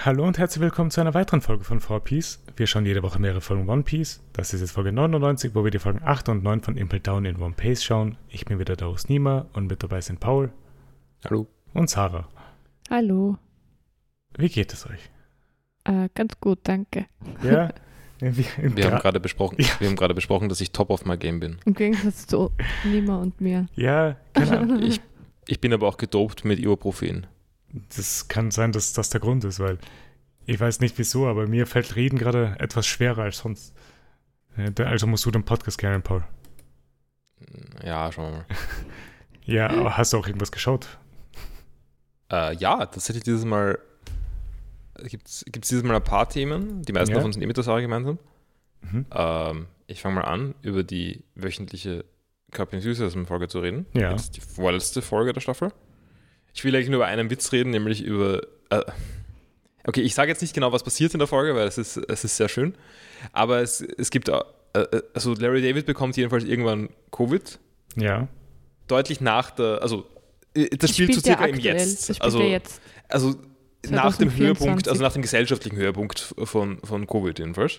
Hallo und herzlich willkommen zu einer weiteren Folge von 4Piece. Wir schauen jede Woche mehrere Folgen One Piece. Das ist jetzt Folge 99, wo wir die Folgen 8 und 9 von Impel Down in One Piece schauen. Ich bin wieder der Host Nima und mit dabei sind Paul. Hallo. Und Sarah. Hallo. Wie geht es euch? Ganz gut, danke. Ja? Wir haben gerade besprochen, dass ich top of my game bin. Im Gegensatz zu Nima und mir. Ja, genau. Ich bin aber auch gedopt mit Ibuprofen. Das kann sein, dass das der Grund ist, weil ich weiß nicht wieso, aber mir fällt Reden gerade etwas schwerer als sonst. Also musst du den Podcast kennen, Paul. Ja, schauen wir mal. Ja, aber hast du auch irgendwas geschaut? Ja, tatsächlich dieses Mal gibt's dieses Mal ein paar Themen. Die meisten davon sind mit der Sarah gemeinsam. Mhm. Ich fange mal an, über die wöchentliche Körper in Süßessen-Folge zu reden. Ja. Jetzt die vorletzte Folge der Staffel. Ich will eigentlich nur über einen Witz reden, nämlich über... okay, ich sage jetzt nicht genau, was passiert in der Folge, weil es ist sehr schön. Aber es gibt... also Larry David bekommt jedenfalls irgendwann Covid. Ja. Deutlich nach der... Also das spielt so circa im Jetzt. Also nach dem Höhepunkt, also nach dem gesellschaftlichen Höhepunkt von Covid jedenfalls.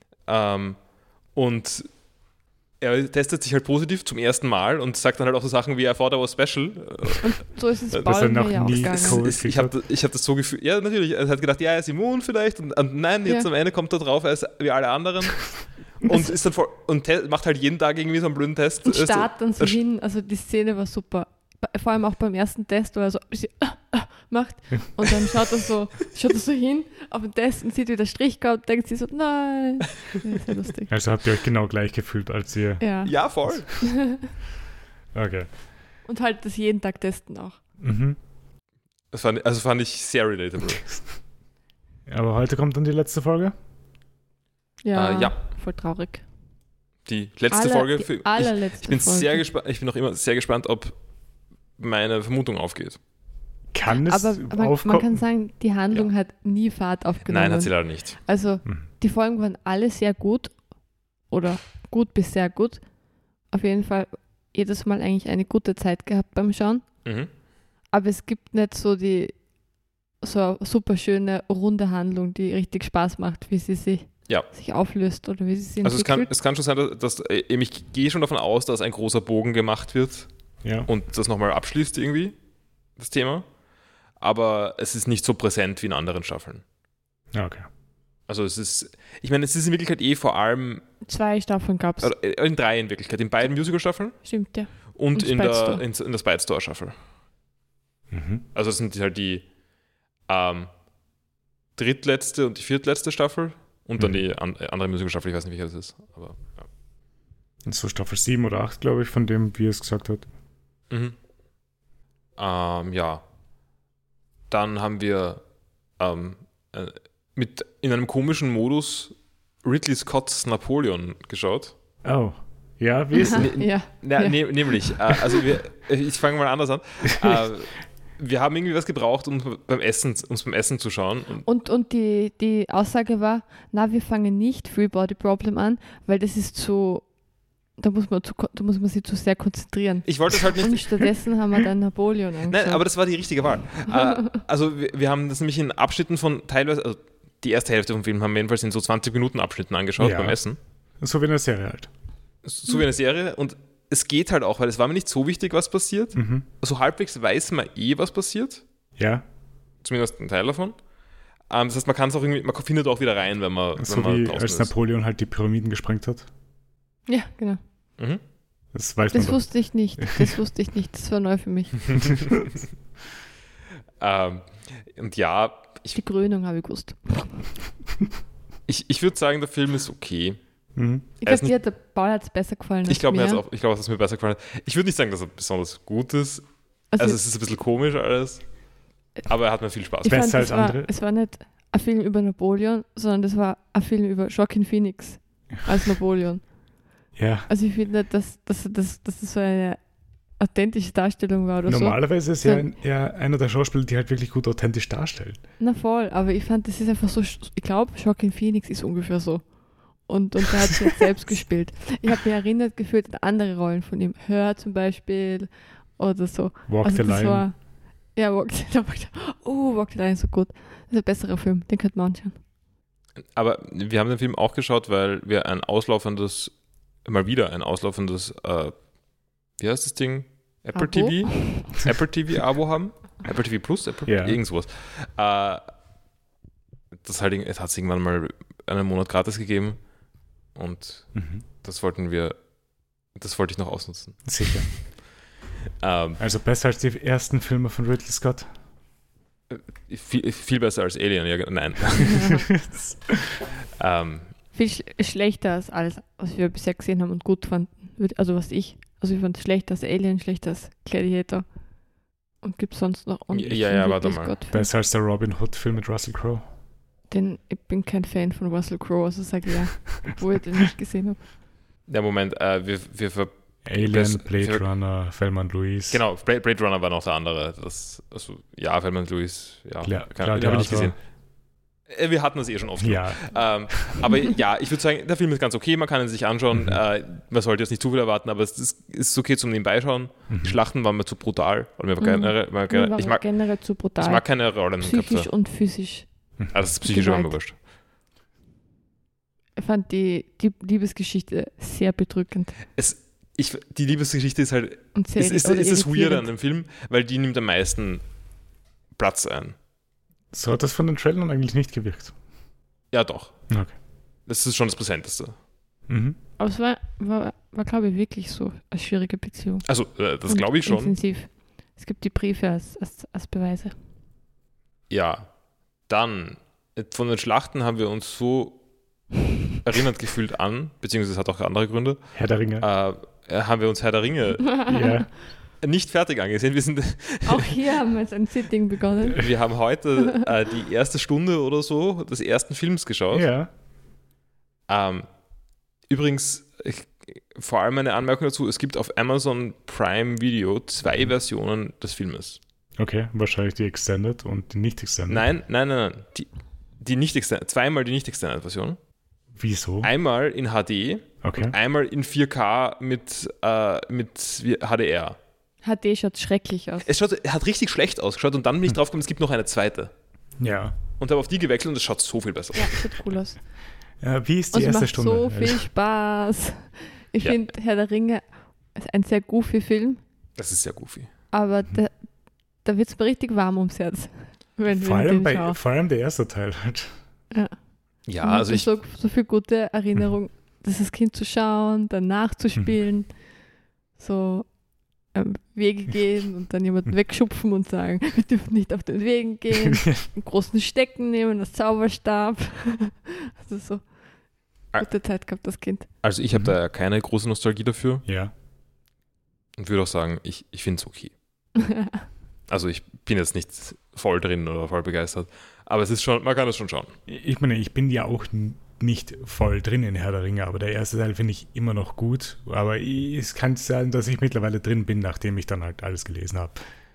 Und er testet sich halt positiv zum ersten Mal und sagt dann halt auch so Sachen wie, I thought I was special. Und so ist es Paul mir ja auch gegangen. Ich hab das so gefühlt, ja natürlich, er hat gedacht, ja, er ist immun vielleicht und nein, jetzt am Ende kommt er drauf, er ist wie alle anderen und ist dann macht halt jeden Tag irgendwie so einen blöden Test. Und starrt dann so hin, also die Szene war super. Vor allem auch beim ersten Test, wo er so macht und dann schaut er so hin auf den Test und sieht, wie der Strich kommt und denkt sich so, nein. Das ist ja lustig. Also habt ihr euch genau gleich gefühlt, als ihr... Ja, voll. Okay. Und halt das jeden Tag testen auch. Mhm. Das fand ich sehr relatable. Aber heute kommt dann die letzte Folge? Ja. Voll traurig. Die letzte Folge. Die allerletzte Folge. Ich bin noch immer sehr gespannt, ob meine Vermutung aufgeht. Kann es aber man kann sagen, die Handlung hat nie Fahrt aufgenommen. Nein, hat sie leider nicht. Also die Folgen waren alle sehr gut oder gut bis sehr gut. Auf jeden Fall jedes Mal eigentlich eine gute Zeit gehabt beim Schauen. Mhm. Aber es gibt nicht so eine super schöne runde Handlung, die richtig Spaß macht, wie sie sich auflöst oder wie sie sich entwickelt. Also es kann schon sein, dass ich gehe schon davon aus, dass ein großer Bogen gemacht wird und das nochmal abschließt irgendwie, das Thema. Aber es ist nicht so präsent wie in anderen Staffeln. Ja, okay. Also es ist in Wirklichkeit vor allem... 2 Staffeln gab es. In 3 in Wirklichkeit. In beiden Musical-Staffeln. Stimmt, ja. Und in der Spite Store-Staffel. Mhm. Also es sind halt die drittletzte und die viertletzte Staffel und dann die andere Musical-Staffel, ich weiß nicht, welche das ist. Aber, ja. Und so Staffel 7 oder 8, glaube ich, von dem, wie es gesagt hat. Mhm. Ja. Dann haben wir in einem komischen Modus Ridley Scott's Napoleon geschaut. Oh, ja, wie ist es? Nämlich, ich fange mal anders an. Wir haben irgendwie was gebraucht, um uns beim Essen zu schauen. Und die Aussage war, wir fangen nicht Free Body Problem an, weil das ist da muss man sich zu sehr konzentrieren. Ich wollte es halt nicht. Und stattdessen haben wir dann Napoleon angeschaut. Nein, aber das war die richtige Wahl. Also wir haben das nämlich in Abschnitten von teilweise, also die erste Hälfte vom Film haben wir jedenfalls in so 20 Minuten Abschnitten angeschaut beim Essen. So wie eine Serie halt. So wie eine Serie und es geht halt auch, weil es war mir nicht so wichtig, was passiert. Mhm. So halbwegs weiß man was passiert. Ja. Zumindest ein Teil davon. Das heißt, man kann es auch irgendwie, man findet auch wieder rein, wenn man wie als Napoleon halt die Pyramiden gesprengt hat. Ja, genau. Mhm. Das weiß man doch. Wusste ich nicht. Das war neu für mich. Und ja, die Krönung habe ich gewusst. Ich würde sagen, der Film ist okay. Mhm. Ich glaube, der Paul hat es besser gefallen. Ich glaube, dass es mir besser gefallen hat. Ich würde nicht sagen, dass er besonders gut ist. Also es ist ein bisschen komisch alles. Aber er hat mir viel Spaß gemacht. Besser als andere. Es war nicht ein Film über Napoleon, sondern das war ein Film über Joaquin Phoenix als Napoleon. Ja. Also ich finde nicht, dass das so eine authentische Darstellung war oder Normalerweise ist er einer der Schauspieler, die halt wirklich gut authentisch darstellen. Na voll, aber ich fand, das ist einfach so, ich glaube, Joaquin Phoenix ist ungefähr so. Und der hat sich jetzt selbst gespielt. Ich habe mich erinnert gefühlt an andere Rollen von ihm. Her zum Beispiel oder so. Walk the Line. Ja, Walk the Line ist so gut. Das ist ein besserer Film, den könnte man anschauen. Aber wir haben den Film auch geschaut, weil wir mal wieder ein auslaufendes, wie heißt das Ding? Apple Abo? TV? Apple TV Abo haben? Apple TV Plus? Ja. Irgend sowas. Es hat es irgendwann mal einen Monat gratis gegeben und das wollte ich noch ausnutzen. Sicher. Also besser als die ersten Filme von Ridley Scott? Viel besser als Alien, ja, nein. Viel schlechter als alles, was wir bisher gesehen haben und gut fanden. Also ich fand es schlechter als Alien, schlechter als Gladiator. Und gibt es sonst noch? Und Ja, warte mal. Besser als der Robin Hood-Film mit Russell Crowe? Ich bin kein Fan von Russell Crowe, also sage ich ja, obwohl ich den nicht gesehen habe. Ja, Moment, wir Alien, Blade Runner, Thelma und Louise. Genau, Blade Runner war noch der andere. Thelma und Louise, ja, den habe ich nicht gesehen. Wir hatten das schon oft. Ja. Aber ja, ich würde sagen, der Film ist ganz okay, man kann ihn sich anschauen. Man sollte jetzt nicht zu viel erwarten, aber es ist okay zum Nebenbeischauen. Die Schlachten waren mir zu brutal. Ich mag generell zu brutal. Ich mag keine Rollenköpfe. Psychisch und physisch. Also das Psychische war mir wurscht. Ich fand die Liebesgeschichte sehr bedrückend. Die Liebesgeschichte ist halt, Und sehr ist das Weird an dem Film, weil die nimmt am meisten Platz ein. So hat das von den Trailern eigentlich nicht gewirkt. Ja, doch. Okay. Das ist schon das Präsenteste. Aber es war glaube ich, wirklich so eine schwierige Beziehung. Also, das glaube ich schon. Intensiv. Es gibt die Briefe als Beweise. Ja. Dann, von den Schlachten haben wir uns so erinnert gefühlt an, beziehungsweise es hat auch andere Gründe. Herr der Ringe. Haben wir uns Herr der Ringe nicht fertig angesehen. Auch hier haben wir jetzt ein Sitting begonnen. Wir haben heute die erste Stunde oder so des ersten Films geschaut. Ja. Übrigens, vor allem eine Anmerkung dazu, es gibt auf Amazon Prime Video 2 Versionen des Filmes. Okay, wahrscheinlich die Extended und die nicht Extended. Nein. Die nicht Extended, zweimal die nicht Extended Version. Wieso? Einmal in HD und einmal in 4K mit HDR. HD schaut schrecklich aus. Es hat richtig schlecht ausgeschaut und dann bin ich drauf gekommen, es gibt noch eine zweite. Ja. Und habe auf die gewechselt und es schaut so viel besser aus. Ja, sieht cool aus. Wie ist die und erste macht Stunde? So viel Spaß. Ich finde, Herr der Ringe ist ein sehr goofy Film. Das ist sehr goofy. Aber da wird es mir richtig warm ums Herz. Vor allem der erste Teil halt. Ja, also so viel gute Erinnerung, das Kind zu schauen, dann nachzuspielen, so Wege gehen und dann jemanden wegschupfen und sagen, wir dürfen nicht auf den Wegen gehen, einen großen Stecken nehmen, das Zauberstab. Also so gute Zeit gehabt, das Kind. Also ich habe da keine große Nostalgie dafür. Ja. Und würde auch sagen, ich finde es okay. Also ich bin jetzt nicht voll drin oder voll begeistert, aber es ist schon, man kann es schon schauen. Ich meine, ich bin ja auch nicht voll drin in Herr der Ringe, aber der erste Teil finde ich immer noch gut, aber es kann sein, dass ich mittlerweile drin bin, nachdem ich dann halt alles gelesen habe.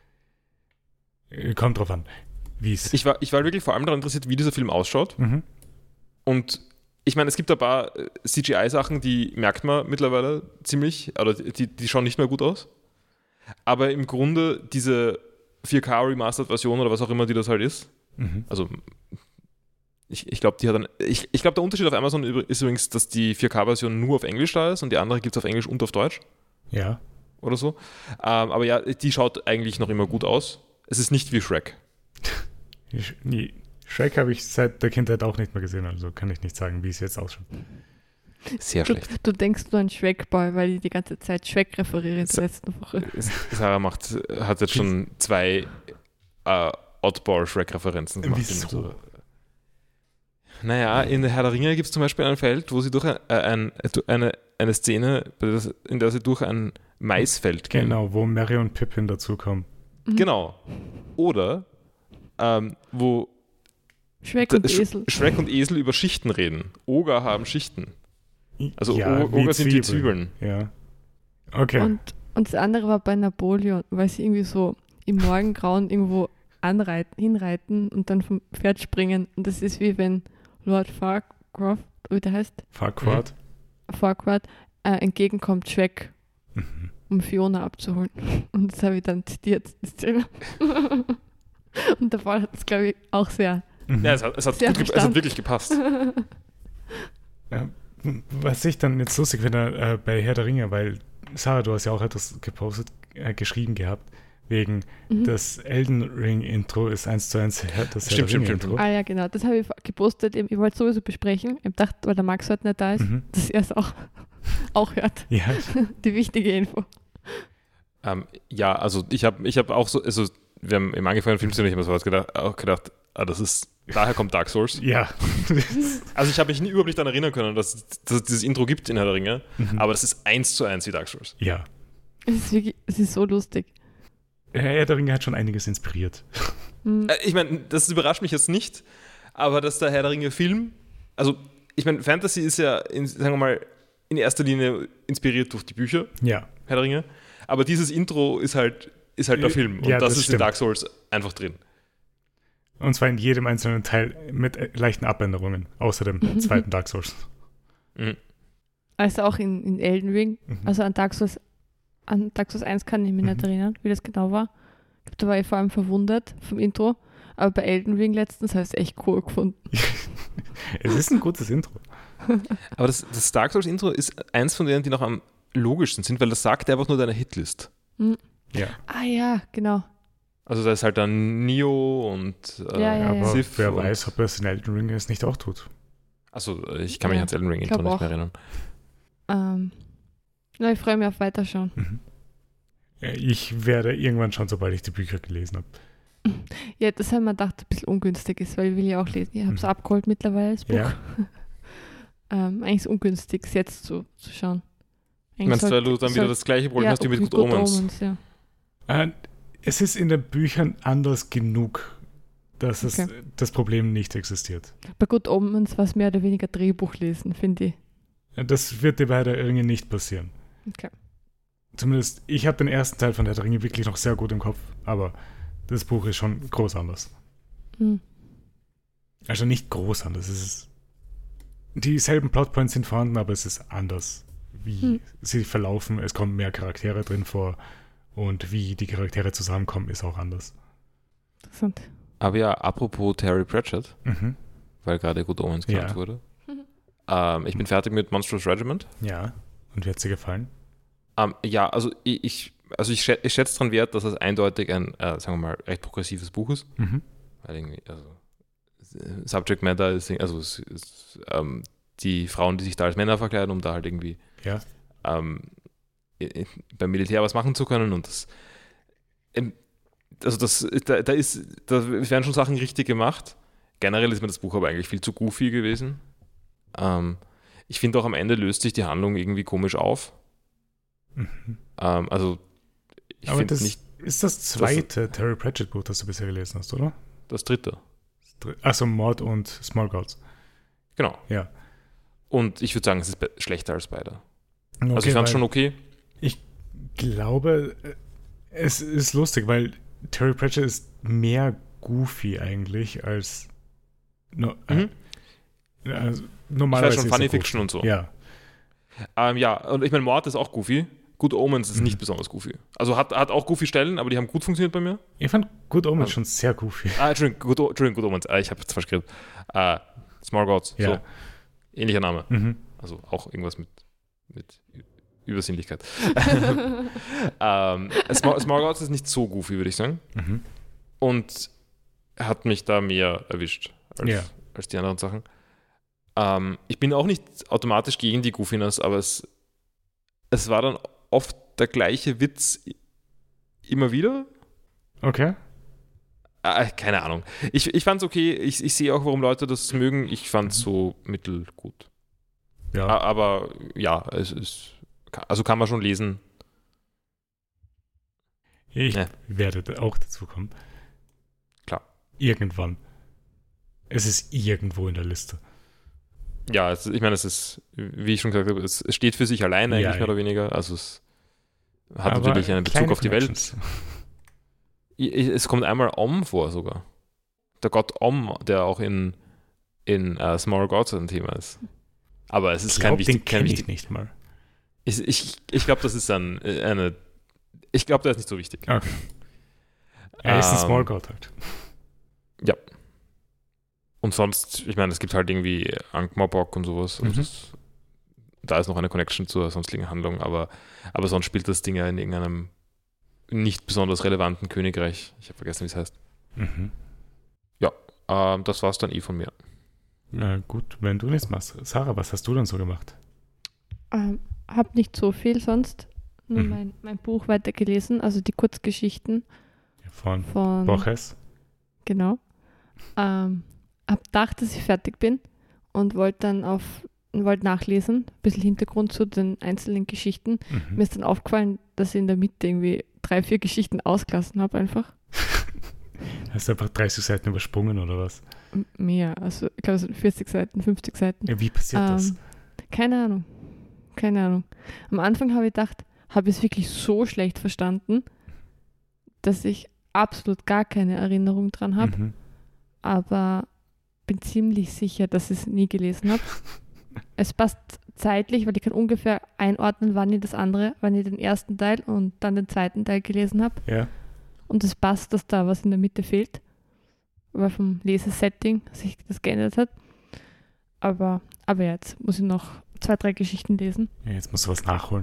Kommt drauf an, wie es... Ich war wirklich vor allem daran interessiert, wie dieser Film ausschaut und ich meine, es gibt ein paar CGI-Sachen, die merkt man mittlerweile ziemlich, oder die schauen nicht mehr gut aus, aber im Grunde diese 4K Remastered-Version oder was auch immer, die das halt ist. Also ich glaube, ich glaube, der Unterschied auf Amazon ist übrigens, dass die 4K-Version nur auf Englisch da ist und die andere gibt es auf Englisch und auf Deutsch. Ja. Oder so. Aber ja, die schaut eigentlich noch immer gut aus. Es ist nicht wie Shrek. Shrek habe ich seit der Kindheit auch nicht mehr gesehen, also kann ich nicht sagen, wie es jetzt ausschaut. Sehr schlecht. Du denkst nur an Shrek-Boy, weil ich die ganze Zeit Shrek referiere in der letzten Woche. Sarah hat jetzt schon 2 Oddball-Shrek-Referenzen gemacht. Wieso? Naja, in Herr der Ringe gibt es zum Beispiel ein Feld, wo sie durch eine Szene, in der sie durch ein Maisfeld gehen. Genau, wo Merry und Pippin dazukommen. Genau. Oder wo Shrek und Esel über Schichten reden. Oger haben Schichten. Also ja, Oger sind die Zwiebeln. Ja. Okay. Und das andere war bei Napoleon, weil sie irgendwie so im Morgengrauen irgendwo hinreiten und dann vom Pferd springen. Und das ist wie wenn Lord Farquaad, wie der heißt? Farquaad Farquaad entgegenkommt Shrek. um Fiona abzuholen. Und das habe ich dann zitiert, die Szene. Und der Paul hat es, glaube ich, auch sehr. Ja, es hat wirklich gepasst. Ja, was ich dann jetzt lustig finde bei Herr der Ringe, weil Sarah, du hast ja auch etwas geschrieben gehabt, wegen das Elden Ring Intro ist 1:1 das Herr der Ringe Intro. Ah ja, genau, das habe ich gepostet, ich wollte es sowieso besprechen. Ich dachte, weil der Max heute nicht da ist, dass er es auch hört. Ja. Die wichtige Info. Ja, also ich hab auch so, also wir haben im angefangenen Film ich habe so was gedacht, daher kommt Dark Souls. Ja. Also ich habe mich überhaupt nicht daran erinnern können, dass es dieses Intro gibt in Herr der Ringe, aber das ist 1:1 wie Dark Souls. Ja. Es ist so lustig. Herr der Ringe hat schon einiges inspiriert. Ich meine, das überrascht mich jetzt nicht, aber dass der Herr der Ringe Film, also ich meine, Fantasy ist ja, sagen wir mal, in erster Linie inspiriert durch die Bücher, Ja. Herr der Ringe, aber dieses Intro ist halt der Film und Ja, das das ist stimmt. in Dark Souls einfach drin. Und zwar in jedem einzelnen Teil mit leichten Abänderungen, außer dem zweiten Dark Souls. Also auch in Elden Ring, also an Dark Souls 1 kann ich mich nicht erinnern, wie das genau war. Da war ich vor allem verwundert vom Intro, aber bei Elden Ring letztens habe ich es echt cool gefunden. Es ist ein gutes Intro. Aber das Dark Souls Intro ist eins von denen, die noch am logischsten sind, weil das sagt einfach nur deine Hitlist. Ja. Ah ja, genau. Also da ist halt dann Neo und Ja. Aber Sif wer und- weiß, ob es in Elden Ring es nicht auch tut. Achso, ich kann mich Ja, ans Elden Ring Intro glaub nicht mehr erinnern. Na, ich freue mich auf Weiterschauen. Ich werde irgendwann schauen, sobald ich die Bücher gelesen habe. Ja, das haben wir gedacht, ein bisschen ungünstig ist, weil ich will ja auch lesen. Ich habe es abgeholt mittlerweile, das Buch. Ja. Eigentlich ist es ungünstig, es jetzt zu schauen. Meinst du, weil du dann wieder das gleiche Problem hast wie mit Good Omens? Ja. Es ist in den Büchern anders genug, dass Okay. das Problem nicht existiert. Bei Good Omens war es mehr oder weniger Drehbuch lesen, finde ich. Das wird dir bei der Ringe nicht passieren. Okay. Zumindest, ich habe den ersten Teil von der Ringe wirklich noch sehr gut im Kopf, aber das Buch ist schon groß anders. Also nicht groß anders, es ist dieselben Plotpoints sind vorhanden, aber es ist anders, wie sie verlaufen. Es kommen mehr Charaktere drin vor und wie die Charaktere zusammenkommen, ist auch anders. Interessant. Aber ja, apropos Terry Pratchett, weil gerade Good Omens genannt Ja. wurde. Ich bin fertig mit Monstrous Regiment. Ja, und wie hat sie gefallen? Ja, also ich schätze dran Wert, dass es eindeutig ein, sagen wir mal, recht progressives Buch ist. Weil irgendwie, also Subject Matter ist, also die Frauen, die sich da als Männer verkleiden, um da halt irgendwie Ja. beim Militär was machen zu können und das also da werden schon Sachen richtig gemacht. Generell ist mir das Buch aber eigentlich viel zu goofy gewesen. Ich finde auch am Ende löst sich die Handlung irgendwie komisch auf. Also ich Aber finde das nicht ist das zweite Terry Pratchett Buch, das du bisher gelesen hast, oder? das dritte. Achso, Mord und Small Gods. Genau. Ja. Und ich würde sagen, es ist schlechter als beide. Okay, Also ich fand es weil schon okay. Ich glaube, es ist lustig, weil Terry Pratchett ist mehr goofy eigentlich als Ich normalerweise. weiß schon, ist Funny er Fiction und so. Ja. Ja, und ich meine, Mord ist auch goofy. Good Omens ist nicht besonders goofy. Also hat auch goofy Stellen, aber die haben gut funktioniert bei mir. Ich fand Good Omens schon sehr goofy. Entschuldigung, Good Omens. Ich habe jetzt falsch geredet. Small Gods. Ja. So. Ähnlicher Name. Mhm. Also auch irgendwas mit Übersinnlichkeit. Small Gods ist nicht so goofy, würde ich sagen. Mhm. Und hat mich da mehr erwischt als die anderen Sachen. Ich bin auch nicht automatisch gegen die Goofiness, aber es war dann oft der gleiche Witz immer wieder. Okay. Keine Ahnung. Ich fand es okay. Ich sehe auch, warum Leute das mögen. Ich fand es so mittelgut. Ja. Aber ja, es ist. Also kann man schon lesen. Ich werde auch dazu kommen. Klar. Irgendwann. Es ist irgendwo in der Liste. Ja, ich meine, es ist, wie ich schon gesagt habe, es steht für sich alleine eigentlich mehr oder weniger. Also es hat Aber natürlich einen Bezug kleine auf die Welt. Connections. Es kommt einmal Om vor sogar. Der Gott Om, der auch in Small Gods ein Thema ist. Aber es ist kein Den wichtig. kenne ich nicht mal. Ich glaube, das ist ich glaube, der ist nicht so wichtig. Okay. Er ist ein Small God halt. Ja. Und sonst, ich meine, es gibt halt irgendwie Ankh-Morpork und sowas. Mhm. Da ist noch eine Connection zur sonstigen Handlung, aber sonst spielt das Ding ja in irgendeinem nicht besonders relevanten Königreich. Ich habe vergessen, wie es heißt. Mhm. Ja, das war's dann von mir. Na gut, wenn du nichts machst. Sarah, was hast du denn so gemacht? Hab nicht so viel sonst. Nur mein Buch weitergelesen, also die Kurzgeschichten Von von Borges? Genau. Hab gedacht, dass ich fertig bin und wollte nachlesen, ein bisschen Hintergrund zu den einzelnen Geschichten. Mir ist dann aufgefallen, dass ich in der Mitte irgendwie 3-4 Geschichten ausgelassen habe einfach. Hast du einfach 30 Seiten übersprungen oder was? Mehr, also ich glaube es sind 40 Seiten, 50 Seiten. Ja, wie passiert das? Keine Ahnung. Am Anfang habe ich gedacht, habe ich es wirklich so schlecht verstanden, dass ich absolut gar keine Erinnerung dran habe, Mhm. aber bin ziemlich sicher, dass ich es nie gelesen habe. Es passt zeitlich, weil ich kann ungefähr einordnen, wann ich den ersten Teil und dann den zweiten Teil gelesen habe. Ja. Und es passt, dass da was in der Mitte fehlt, weil vom Lesesetting sich das geändert hat. Aber jetzt muss ich noch 2-3 Geschichten lesen. Ja, jetzt musst du was nachholen.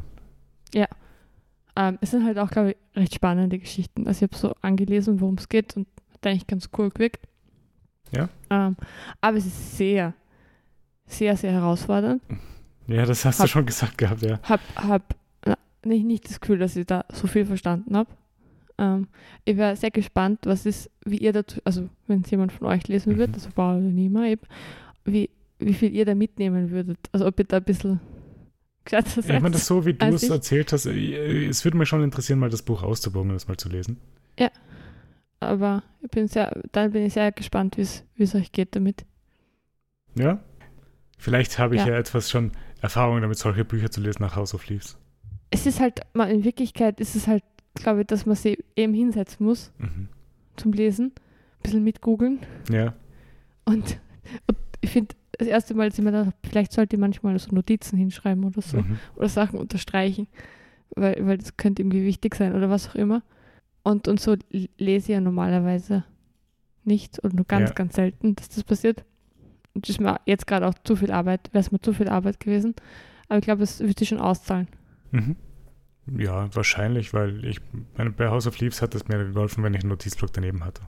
Es sind halt auch, glaube ich, recht spannende Geschichten. Also ich habe so angelesen, worum es geht und hat eigentlich ganz cool gewirkt. Ja. Aber es ist sehr, sehr, sehr herausfordernd. Ja, das hast du schon gesagt gehabt, ja. Hab nicht das Gefühl, dass ich da so viel verstanden habe. Ich wäre sehr gespannt, wie ihr dazu, also wenn es jemand von euch lesen wird, also Paul oder Nima eben, wie viel ihr da mitnehmen würdet. Also ob ihr da ein bisschen gescheiter seid. Ich meine, das so, wie du als es ich. erzählt hast, es würde mich schon interessieren, mal das Buch auszubogen und das mal zu lesen. Aber bin ich sehr gespannt, wie es euch geht damit. Ja? Vielleicht habe ich Ja. ja etwas schon Erfahrung damit, solche Bücher zu lesen nach House of Leaves. Es ist halt, in Wirklichkeit ist es halt, glaube ich, dass man sich eben hinsetzen muss Mhm. zum Lesen, ein bisschen mitgoogeln. Ja. Und ich finde, das erste Mal, dass ich mir gedacht habe, vielleicht sollte ich manchmal so Notizen hinschreiben oder so. Mhm. Oder Sachen unterstreichen, weil das könnte irgendwie wichtig sein oder was auch immer. Und so lese ich ja normalerweise nicht oder nur ganz, Ja. ganz selten, dass das passiert. Und das ist mir jetzt gerade auch wäre es mir zu viel Arbeit gewesen. Aber ich glaube, es wird sich schon auszahlen. Mhm. Ja, wahrscheinlich, weil bei House of Leaves hat es mir geholfen, wenn ich einen Notizblock daneben hatte.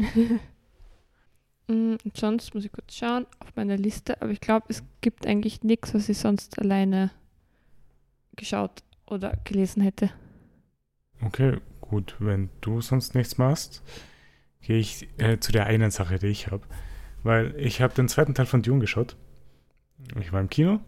Und sonst muss ich kurz schauen auf meiner Liste, aber ich glaube, es gibt eigentlich nichts, was ich sonst alleine geschaut oder gelesen hätte. Okay, gut. Wenn du sonst nichts machst, gehe ich zu der einen Sache, die ich habe. Weil ich habe den zweiten Teil von Dune geschaut. Ich war im Kino.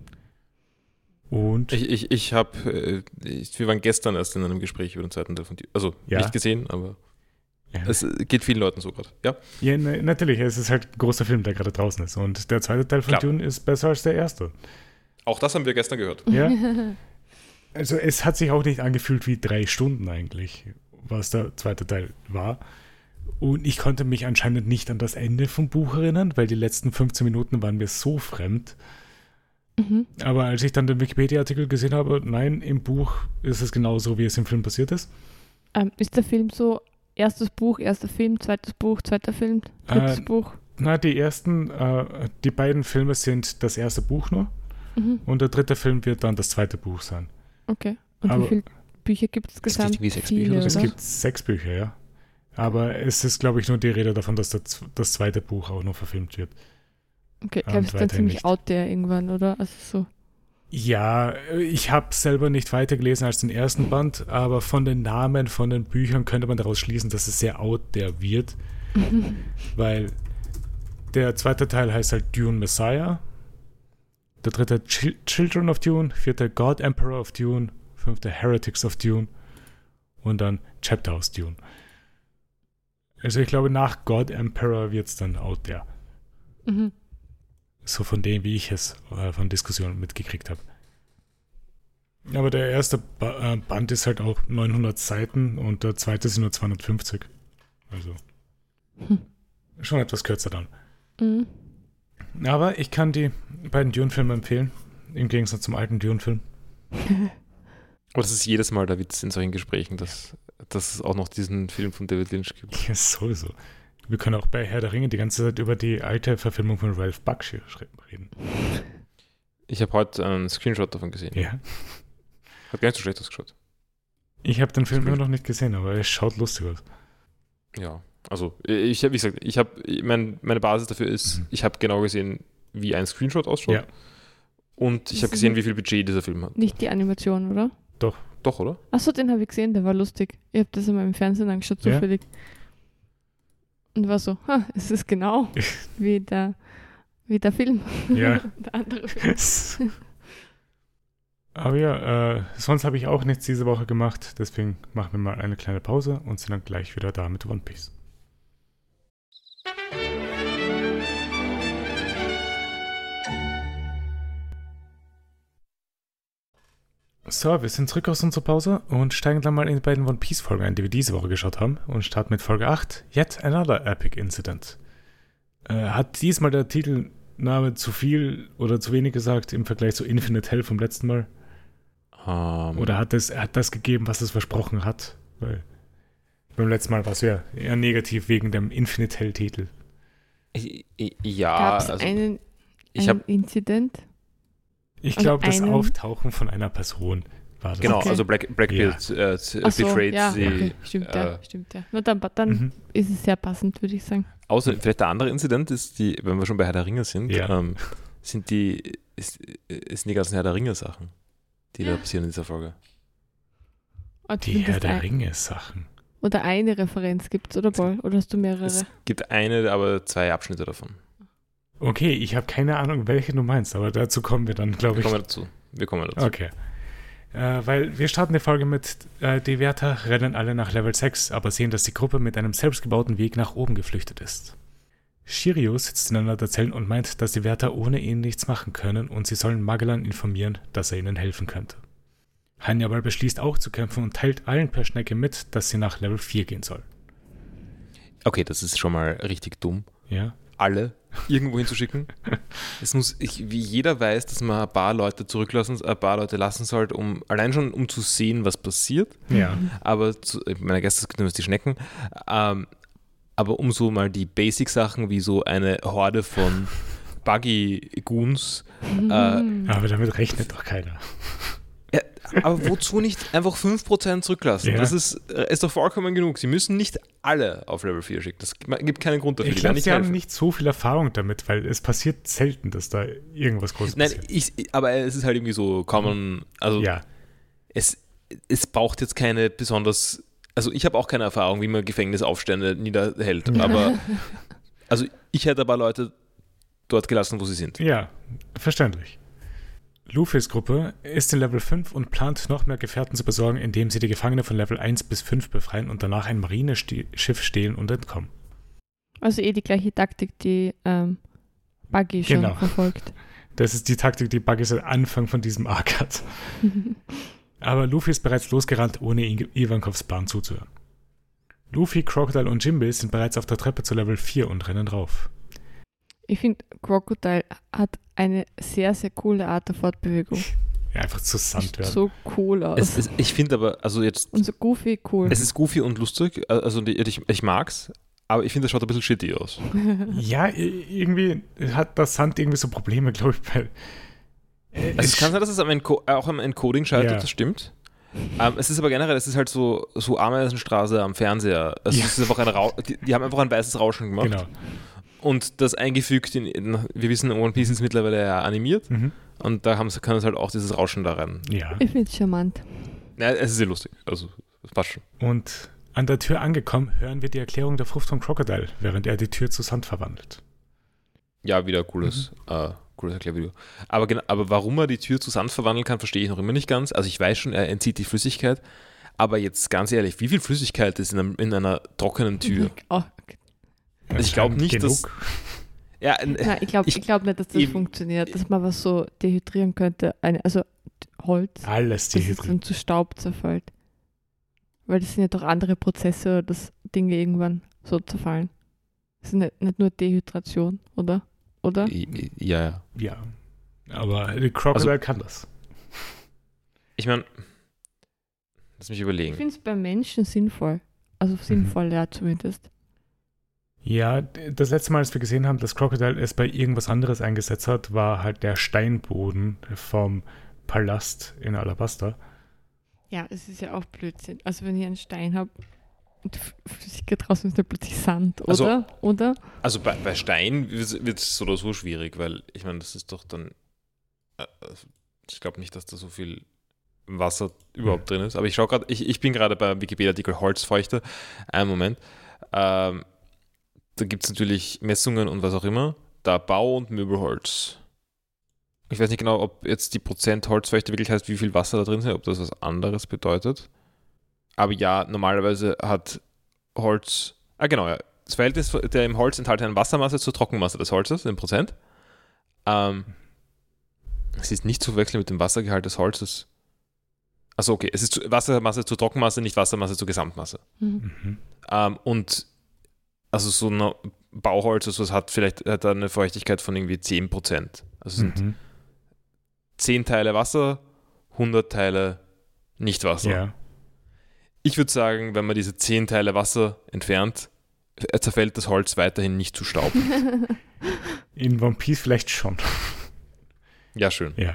Und Wir waren gestern erst in einem Gespräch über den zweiten Teil von Dune. Also Ja. nicht gesehen, aber ja, es geht vielen Leuten so gerade. Ja, ja, natürlich, es ist halt ein großer Film, der gerade draußen ist. Und der zweite Teil von Klar. Dune ist besser als der erste. auch das haben wir gestern gehört. Ja. Also es hat sich auch nicht angefühlt wie 3 Stunden eigentlich, was der zweite Teil war. Und ich konnte mich anscheinend nicht an das Ende vom Buch erinnern, weil die letzten 15 Minuten waren mir so fremd. Mhm. Aber als ich dann den Wikipedia-Artikel gesehen habe, nein, im Buch ist es genauso, wie es im Film passiert ist. Ist der Film so erstes Buch, erster Film, zweites Buch, zweiter Film, drittes Buch? Na, die beiden Filme sind das erste Buch nur Mhm. und der dritte Film wird dann das zweite Buch sein. Okay. Und Aber- wie viele Bücher gibt es gesamt? irgendwie 6 Viele, Bücher oder Es so? oder? gibt 6 Bücher, ja. Aber es ist, glaube ich, nur die Rede davon, dass das zweite Buch auch noch verfilmt wird. Okay, ich glaube, es ist dann weiterhin ziemlich nicht. out there irgendwann, oder? Also so. Ja, ich habe selber nicht weiter gelesen als den ersten Band, aber von den Namen von den Büchern könnte man daraus schließen, dass es sehr out there wird, weil der zweite Teil heißt halt Dune Messiah, der dritte Children of Dune, vierte God Emperor of Dune, fünfte Heretics of Dune und dann Chapter aus Dune. Also ich glaube, nach God Emperor wird es dann out there. Mhm. So von dem, wie ich es von Diskussionen mitgekriegt habe. Aber der erste Band ist halt auch 900 Seiten und der zweite sind nur 250. Also schon etwas kürzer dann. Mhm. Aber ich kann die beiden Dune-Filme empfehlen, im Gegensatz zum alten Dune-Film. Aber das ist jedes Mal der Witz in solchen Gesprächen, dass es auch noch diesen Film von David Lynch gibt. Ja, sowieso. Wir können auch bei Herr der Ringe die ganze Zeit über die alte Verfilmung von Ralph Bakshi reden. Ich habe heute einen Screenshot davon gesehen. Ja. Hat gar nicht so schlecht ausgeschaut. Ich habe den Film immer noch nicht gesehen, aber er schaut lustig aus. Ja, also ich habe, wie gesagt, meine Basis dafür ist, ich habe genau gesehen, wie ein Screenshot ausschaut. Ja. Und ich habe gesehen, wie viel Budget dieser Film hat. Nicht die Animation, oder? Doch, oder? Achso, den habe ich gesehen, der war lustig. Ich habe das immer im Fernsehen angeschaut, zufällig. Ja. Und war so, es ist genau wie der Film. Ja. Der andere Film. Aber ja, sonst habe ich auch nichts diese Woche gemacht. Deswegen machen wir mal eine kleine Pause und sind dann gleich wieder da mit One Piece. So, wir sind zurück aus unserer Pause und steigen dann mal in die beiden One Piece Folgen ein, die wir diese Woche geschaut haben, und starten mit Folge 8, Yet Another Epic Incident. Hat diesmal der Titelname zu viel oder zu wenig gesagt im Vergleich zu Infinite Hell vom letzten Mal? Oder hat das gegeben, was es versprochen hat? Weil beim letzten Mal war es ja eher negativ wegen dem Infinite Hell Titel. Ja, gab es einen Incident? Ich glaube, das Auftauchen von einer Person war das. Genau, okay. Also Blackbeard betrayed sie. Okay. Stimmt, ja. Nur dann ist es sehr passend, würde ich sagen. Außer vielleicht der andere Incident ist wenn wir schon bei Herr der Ringe sind, sind die ganzen Herr der Ringe Sachen, die da passieren in dieser Folge. Die Herr der Ringe Sachen. Oder eine Referenz gibt es, oder Paul? Oder hast du mehrere? Es gibt eine, aber 2 Abschnitte davon. Okay, ich habe keine Ahnung, welche du meinst, aber dazu kommen wir dann, glaube ich. Wir kommen dazu. Okay. Weil wir starten die Folge mit, die Wärter rennen alle nach Level 6, aber sehen, dass die Gruppe mit einem selbstgebauten Weg nach oben geflüchtet ist. Shiryu sitzt in einer der Zellen und meint, dass die Wärter ohne ihn nichts machen können und sie sollen Magellan informieren, dass er ihnen helfen könnte. Hannibal beschließt auch zu kämpfen und teilt allen per Schnecke mit, dass sie nach Level 4 gehen sollen. Okay, das ist schon mal richtig dumm. Ja. Alle irgendwo hinzuschicken. Wie jeder weiß, dass man ein paar Leute lassen sollte, allein schon um zu sehen, was passiert. Ja. Aber meine Gäste sind die Schnecken. Aber um so mal die Basic-Sachen wie so eine Horde von Buggy-Goons. Aber damit rechnet doch keiner. Ja, aber wozu nicht einfach 5% zurücklassen? Ja. Das ist doch vollkommen genug. Sie müssen nicht alle auf Level 4 schicken. Das gibt keinen Grund dafür. Ich glaube, sie haben nicht so viel Erfahrung damit, weil es passiert selten, dass da irgendwas Großes passiert. Nein, aber es ist halt irgendwie so common. Also ja. Es braucht jetzt keine besonders. Also ich habe auch keine Erfahrung, wie man Gefängnisaufstände niederhält. Aber also ich hätte aber Leute dort gelassen, wo sie sind. Ja, verständlich. Luffys Gruppe ist in Level 5 und plant, noch mehr Gefährten zu besorgen, indem sie die Gefangene von Level 1 bis 5 befreien und danach ein Marineschiff stehlen und entkommen. Also die gleiche Taktik, die Buggy schon verfolgt. Das ist die Taktik, die Buggy seit Anfang von diesem Arc hat. Aber Luffy ist bereits losgerannt, ohne Ivankovs Plan zuzuhören. Luffy, Crocodile und Jinbei sind bereits auf der Treppe zu Level 4 und rennen rauf. Ich finde, Crocodile hat eine sehr, sehr coole Art der Fortbewegung. Ja, einfach zu Sand werden. So cool aus. Ich finde aber, also jetzt... Und so goofy cool. Es ist goofy und lustig, also ich mag's, aber ich finde, das schaut ein bisschen shitty aus. Ja, irgendwie hat das Sand irgendwie so Probleme, glaube ich. Also es kann sein, dass es auch am Encoding scheitert, das stimmt. Es ist aber generell, es ist halt so Ameisenstraße am Fernseher. Also es ist einfach die haben einfach ein weißes Rauschen gemacht. Genau. Und das eingefügt wir wissen, One Piece ist mittlerweile ja animiert und da kann es halt auch dieses Rauschen da rein. Ja. Ich finde es charmant. Ja, es ist sehr lustig, also das passt schon. Und an der Tür angekommen, hören wir die Erklärung der Frucht von Crocodile, während er die Tür zu Sand verwandelt. Ja, wieder cooles Erklärvideo. Aber warum er die Tür zu Sand verwandeln kann, verstehe ich noch immer nicht ganz. Also ich weiß schon, er entzieht die Flüssigkeit, aber jetzt ganz ehrlich, wie viel Flüssigkeit ist in einer trockenen Tür? Oh. Also ich glaube nicht, dass... Ja, nein, ich glaube nicht, dass das funktioniert, dass man was so dehydrieren könnte. Also Holz, alles dehydrieren. Das dann zu Staub zerfällt. Weil das sind ja doch andere Prozesse, dass Dinge irgendwann so zerfallen. Das ist nicht nur Dehydration, oder? Ja. Ja, aber die Crocodile kann das. Ich meine, lass mich Ich überlegen. finde es bei Menschen sinnvoll. Also sinnvoll, ja, zumindest. Ja, das letzte Mal, als wir gesehen haben, dass Crocodile es bei irgendwas anderes eingesetzt hat, war halt der Steinboden vom Palast in Alabasta. Ja, es ist ja auch Blödsinn. Also wenn ich einen Stein habe und Flüssigkeit draußen ist, dann plötzlich Sand, oder? Also- Oder? Also bei Stein wird es so oder so schwierig, weil ich meine, das ist doch dann. Ich glaube nicht, dass da so viel Wasser überhaupt drin ist. Aber ich schaue gerade, ich bin gerade beim Wikipedia-Artikel Holzfeuchte. Einen Moment. Da gibt es natürlich Messungen und was auch immer. Da Bau- und Möbelholz. Ich weiß nicht genau, ob jetzt die Prozent Holzfeuchte wirklich heißt, wie viel Wasser da drin ist, ob das was anderes bedeutet. Aber ja, normalerweise hat Holz. Genau, ja. Das Verhältnis der im Holz enthaltenen Wassermasse zur Trockenmasse des Holzes in Prozent. Es ist nicht zu verwechseln mit dem Wassergehalt des Holzes. Also okay, es ist Wassermasse zur Trockenmasse, nicht Wassermasse zur Gesamtmasse. Mhm. Und also so ein Bauholz, also es hat eine Feuchtigkeit von irgendwie 10%. Also es sind 10 Teile Wasser, 100 Teile Nicht-Wasser. Ja. Ich würde sagen, wenn man diese 10 Teile Wasser entfernt, zerfällt das Holz weiterhin nicht zu Staub. In One Piece vielleicht schon. Ja, schön. Ja.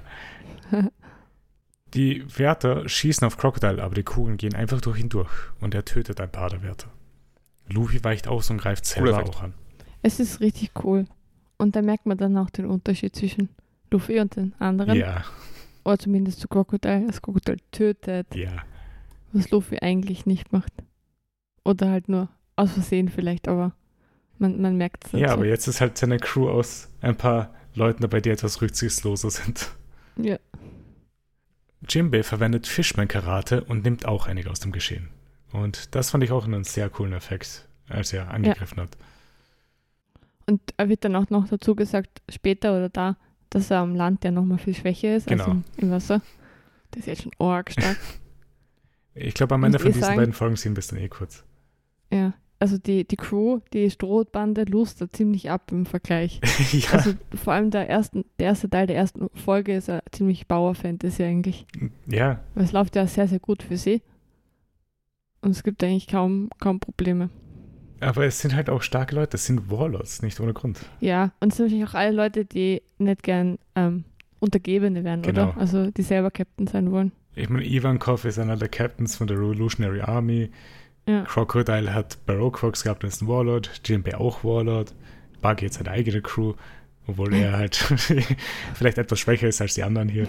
Die Wärter schießen auf Crocodile, aber die Kugeln gehen einfach durch ihn durch und er tötet ein paar der Wärter. Luffy weicht aus und greift selber Effekt. auch an. Es ist richtig cool. Und da merkt man dann auch den Unterschied zwischen Luffy und den anderen. Ja, Oder zumindest zu Crocodile. Das Crocodile tötet, ja. was Luffy eigentlich nicht macht. Oder halt nur aus Versehen vielleicht, aber man merkt es. Ja, aber jetzt ist halt seine Crew aus ein paar Leuten dabei, die etwas rücksichtsloser sind. Ja. Jinbei verwendet Fishman-Karate und nimmt auch einige aus dem Geschehen. Und das fand ich auch einen sehr coolen Effekt, als er angegriffen hat. Und er wird dann auch noch dazu gesagt, später oder da, dass er am Land ja nochmal viel schwächer ist als Genau. im Wasser. Das ist jetzt schon arg stark. Ich glaube, am Ende Muss von ich diesen sagen- beiden Folgen sehen wir es dann kurz. Ja. Also die Crew, die Strohbande lustert ziemlich ab im Vergleich. Ja, Also vor allem der erste Teil der ersten Folge ist ja ziemlich Bauer-Fantasy eigentlich. ja, Weil es läuft ja sehr, sehr gut für sie. Und es gibt eigentlich kaum Probleme. aber es sind halt auch starke Leute. Es sind Warlords, nicht ohne Grund. Ja, und es sind natürlich auch alle Leute, die nicht gern Untergebene werden, Genau. oder? Also die selber Captain sein wollen. Ich meine, Ivankov ist einer der Captains von der Revolutionary Army. Ja. Crocodile hat Baroque Works gehabt und ist ein Warlord. Jinbei auch Warlord. Buggy hat seine eigene Crew, obwohl er halt vielleicht etwas schwächer ist als die anderen hier.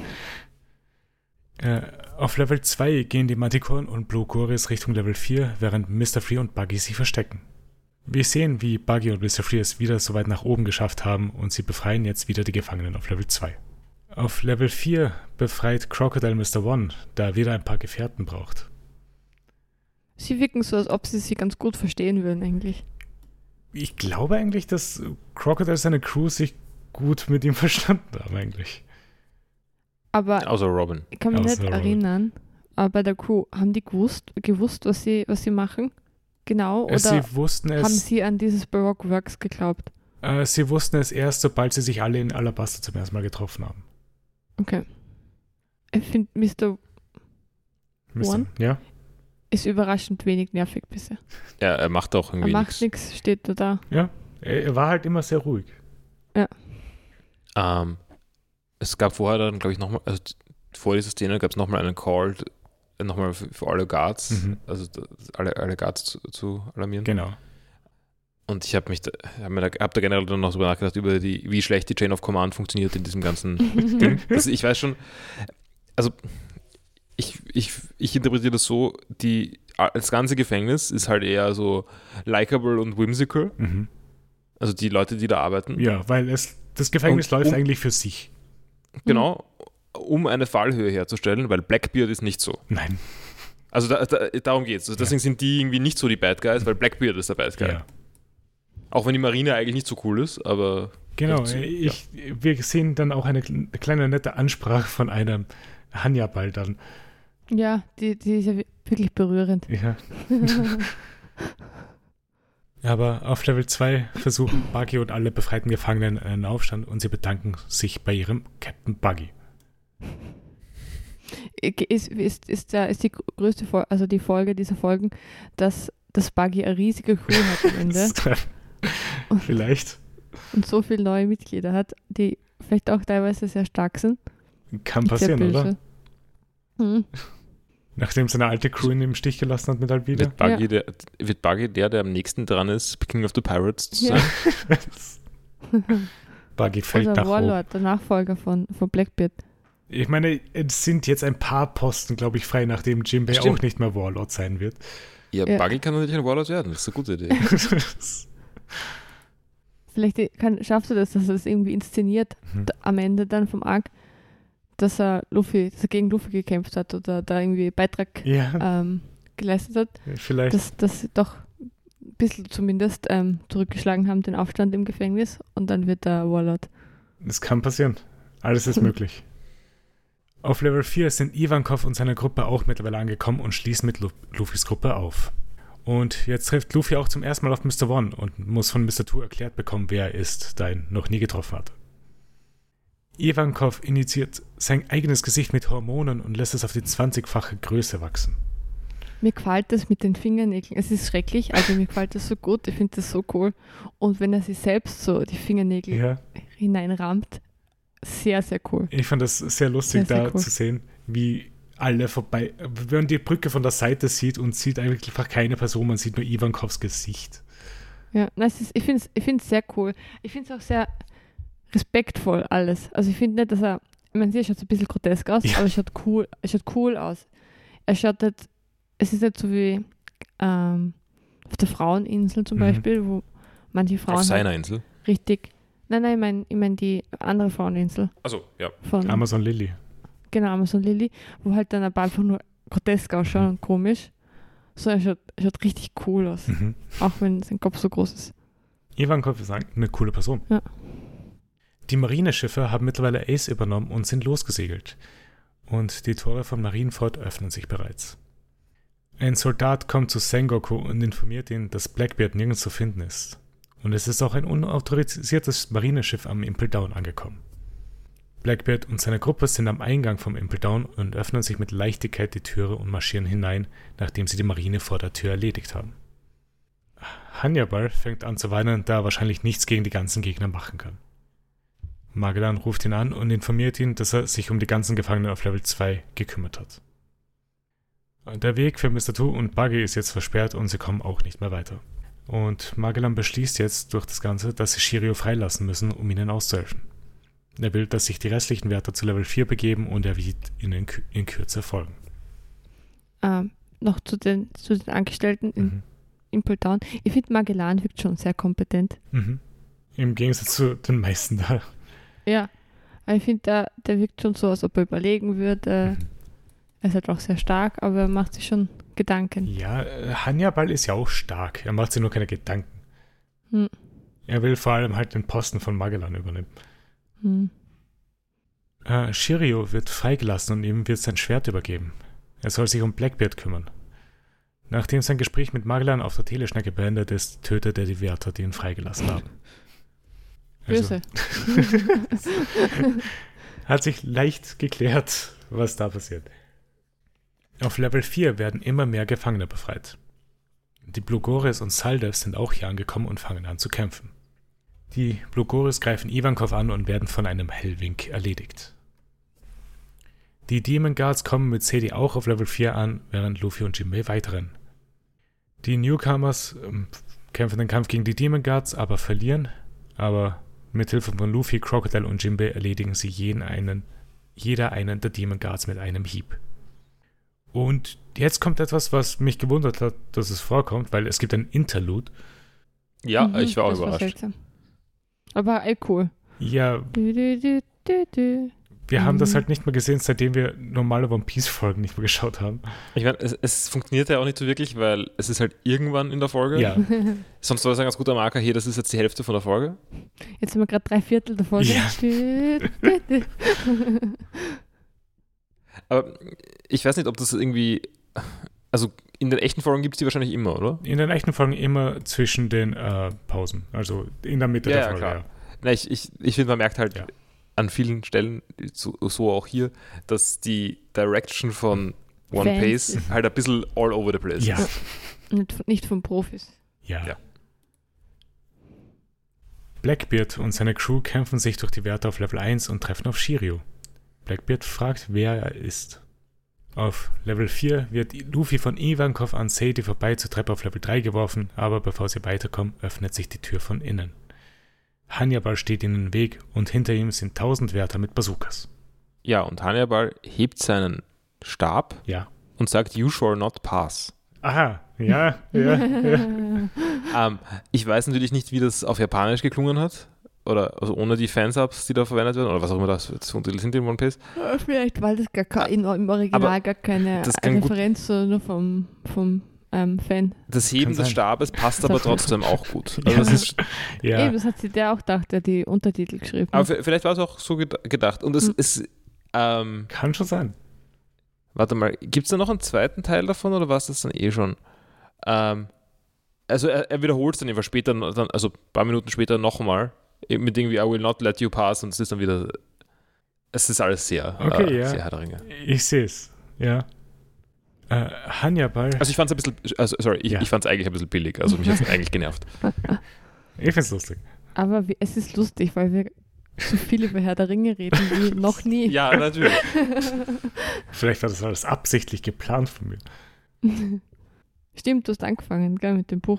Auf Level 2 gehen die Manticoren und Blue Goris Richtung Level 4, während Mr. Free und Buggy sich verstecken. Wir sehen, wie Buggy und Mr. Free es wieder so weit nach oben geschafft haben und sie befreien jetzt wieder die Gefangenen auf Level 2. Auf Level 4 befreit Crocodile Mr. One, da er wieder ein paar Gefährten braucht. Sie wirken so, als ob sie sich ganz gut verstehen würden eigentlich. Ich glaube eigentlich, dass Crocodile seine Crew sich gut mit ihm verstanden haben eigentlich. Aber Außer Robin. ich kann mich nicht Außer Robin. erinnern, aber bei der Crew, haben die gewusst, was sie machen? Genau, oder Sie wussten haben es, sie an dieses Baroque Works geglaubt? sie wussten es erst, sobald sie sich alle in Alabasta zum ersten Mal getroffen haben. Okay. Ich finde, Mr. One? Ja? ist überraschend wenig nervig bisher. Ja, er macht auch Er irgendwie macht nichts, steht nur da. Ja. Er war halt immer sehr ruhig. Es gab vorher dann, glaube ich, nochmal, also vor dieser Szene gab es nochmal einen Call, nochmal für alle Guards, Mhm. also alle Guards zu alarmieren. Genau. Und ich habe da generell dann noch drüber nachgedacht, wie schlecht die Chain of Command funktioniert in diesem ganzen Ding. Also ich weiß schon, also ich interpretiere das so, das ganze Gefängnis ist halt eher so likable und whimsical. Mhm. Also die Leute, die da arbeiten. Ja, weil das Gefängnis Und läuft eigentlich für sich. Genau, um eine Fallhöhe herzustellen, weil Blackbeard ist nicht so. Nein. Also darum geht es. Also deswegen sind die irgendwie nicht so die Bad Guys, weil Blackbeard ist der Bad Guy. Ja. Auch wenn die Marine eigentlich nicht so cool ist, aber... Genau, Ja. wir sehen dann auch eine kleine nette Ansprache von einem Hannibal dann. Ja, die ist ja wirklich berührend. Ja. Aber auf Level 2 versuchen Buggy und alle befreiten Gefangenen einen Aufstand und sie bedanken sich bei ihrem Captain Buggy. ist die größte Folge, also die Folge dieser Folgen, dass Buggy eine riesige Crew hat am Ende. Vielleicht. Und so viele neue Mitglieder hat, die vielleicht auch teilweise sehr stark sind. Kann passieren, sehr oder? Hm. Nachdem seine alte Crew ihn im Stich gelassen hat mit Alvida. Wird Buggy der am nächsten dran ist, King of the Pirates zu sein? Buggy fällt Oder nach Warlord, der Nachfolger von Blackbeard. Ich meine, es sind jetzt ein paar Posten, glaube ich, frei, nachdem Jinbei auch nicht mehr Warlord sein wird. Ja, Buggy kann natürlich ein Warlord werden, das ist eine gute Idee. Vielleicht schaffst du das, dass er das irgendwie inszeniert am Ende dann vom Arc, dass er gegen Luffy gekämpft hat oder da irgendwie Beitrag geleistet hat. Vielleicht. Dass sie doch ein bisschen zumindest zurückgeschlagen haben, den Aufstand im Gefängnis, und dann wird er Warlord. Das kann passieren. Alles ist möglich. Auf Level 4 sind Ivankov und seine Gruppe auch mittlerweile angekommen und schließen mit Luffys Gruppe auf. Und jetzt trifft Luffy auch zum ersten Mal auf Mr. One und muss von Mr. Two erklärt bekommen, wer er ist, da er ihn noch nie getroffen hat. Ivankov initiiert sein eigenes Gesicht mit Hormonen und lässt es auf die 20-fache Größe wachsen. Mir gefällt das mit den Fingernägeln. Es ist schrecklich, aber mir gefällt das so gut. Ich finde das so cool. Und wenn er sich selbst so die Fingernägel hineinrammt, sehr, sehr cool. Ich fand das sehr lustig, sehr cool zu sehen, wie alle vorbei, wenn man die Brücke von der Seite sieht und sieht eigentlich einfach keine Person, man sieht nur Ivankovs Gesicht. Ja, ich finde es sehr cool. Ich finde es auch sehr respektvoll alles. Also ich finde nicht, dass er schaut so ein bisschen grotesk aus, aber es schaut cool aus. Es ist nicht so wie auf der Fraueninsel zum Beispiel, wo manche Frauen auf seiner Insel? Richtig. Nein, ich meine die andere Fraueninsel. Also ja. Von Amazon Lily. Genau, Amazon Lily, wo halt dann ein paar einfach nur grotesk ausschauen und komisch. So, er schaut richtig cool aus. Auch wenn sein Kopf so groß ist. Ivankov ist eine coole Person. Ja. Die Marineschiffe haben mittlerweile Ace übernommen und sind losgesegelt. Und die Tore von Marineford öffnen sich bereits. Ein Soldat kommt zu Sengoku und informiert ihn, dass Blackbeard nirgends zu finden ist. Und es ist auch ein unautorisiertes Marineschiff am Impel Down angekommen. Blackbeard und seine Gruppe sind am Eingang vom Impel Down und öffnen sich mit Leichtigkeit die Türe und marschieren hinein, nachdem sie die Marine vor der Tür erledigt haben. Hannibal fängt an zu weinen, da er wahrscheinlich nichts gegen die ganzen Gegner machen kann. Magellan ruft ihn an und informiert ihn, dass er sich um die ganzen Gefangenen auf Level 2 gekümmert hat. Der Weg für Mr. Two und Buggy ist jetzt versperrt und sie kommen auch nicht mehr weiter. Und Magellan beschließt jetzt durch das Ganze, dass sie Shiryu freilassen müssen, um ihnen auszuhelfen. Er will, dass sich die restlichen Wärter zu Level 4 begeben und er wird ihnen in Kürze folgen. Noch zu den Angestellten in Impel Down. Ich finde, Magellan wirkt schon sehr kompetent. Im Gegensatz zu den meisten da. Ja, ich finde, der wirkt schon so, als ob er überlegen würde. Er ist halt auch sehr stark, aber er macht sich schon Gedanken. Ja, Hannibal ist ja auch stark. Er macht sich nur keine Gedanken. Er will vor allem halt den Posten von Magellan übernehmen. Shiryu wird freigelassen und ihm wird sein Schwert übergeben. Er soll sich um Blackbeard kümmern. Nachdem sein Gespräch mit Magellan auf der Teleschnecke beendet ist, tötet er die Wärter, die ihn freigelassen haben. Böse. Hat sich leicht geklärt, was da passiert. Auf Level 4 werden immer mehr Gefangene befreit. Die Blugoris und Saldev sind auch hier angekommen und fangen an zu kämpfen. Die Blugoris greifen Ivankov an und werden von einem Hellwink erledigt. Die Demon Guards kommen mit CD auch auf Level 4 an, während Luffy und Jinbei weiterrennen. Die Newcomers kämpfen den Kampf gegen die Demon Guards, aber verlieren. Aber mit Hilfe von Luffy, Crocodile und Jinbei erledigen sie jeder einen der Demon Guards mit einem Hieb. Und jetzt kommt etwas, was mich gewundert hat, dass es vorkommt, weil es gibt ein Interlude. Ja, ich war auch überrascht. Seltsam. Aber cool. Ja. Wir haben das halt nicht mehr gesehen, seitdem wir normale One Piece-Folgen nicht mehr geschaut haben. Ich meine, es funktioniert ja auch nicht so wirklich, weil es ist halt irgendwann in der Folge. Ja. Sonst war es ein ganz guter Marker, hier, das ist jetzt die Hälfte von der Folge. Jetzt sind wir gerade 3/4 der Folge. Ja. Aber ich weiß nicht, ob das irgendwie, also in den echten Folgen gibt es die wahrscheinlich immer, oder? In den echten Folgen immer zwischen den Pausen, also in der Mitte der Folge. Klar. Ja. Na, ich finde, man merkt halt, an vielen Stellen, so auch hier, dass die Direction von One Piece halt ein bisschen all over the place Ja. ist. Nicht von Profis. Ja. Blackbeard und seine Crew kämpfen sich durch die Werte auf Level 1 und treffen auf Shiryu. Blackbeard fragt, wer er ist. Auf Level 4 wird Luffy von Ivankov an Sadie vorbei zur Treppe auf Level 3 geworfen, aber bevor sie weiterkommen, öffnet sich die Tür von innen. Hannibal steht ihnen im Weg und hinter ihm sind 1000 Wärter mit Bazookas. Ja, und Hannibal hebt seinen Stab Ja. und sagt, you shall not pass. Aha, ja. Ich weiß natürlich nicht, wie das auf Japanisch geklungen hat. Oder also ohne die Fansubs, die da verwendet werden, oder was auch immer das für Untertitel sind in One Piece. Vielleicht, weil das im Original gar keine Referenz, sondern nur vom Fan. Das Heben des Stabes passt aber trotzdem auch gut. Also Ja. das ist, Eben, das hat sich der auch gedacht, der die Untertitel geschrieben aber hat. vielleicht war es auch so gedacht. Und es ist, Kann schon sein. warte mal, gibt es da noch einen zweiten Teil davon oder war es das dann eh schon? Also er wiederholt es dann einfach später, also ein paar Minuten später nochmal, mit irgendwie I will not let you pass, und es ist dann wieder, es ist alles sehr, Okay, sehr Herr der Ringe. Ich sehe es. Ja. Hannibal. Also ich fand es ein bisschen, ich fand es eigentlich ein bisschen billig, also mich hat es eigentlich genervt. Ich finde es lustig. Aber es ist lustig, weil wir so viel über Herr der Ringe reden wie noch nie. Ja, natürlich. Vielleicht war das alles absichtlich geplant von mir. Stimmt, du hast angefangen, gell, mit dem Buch.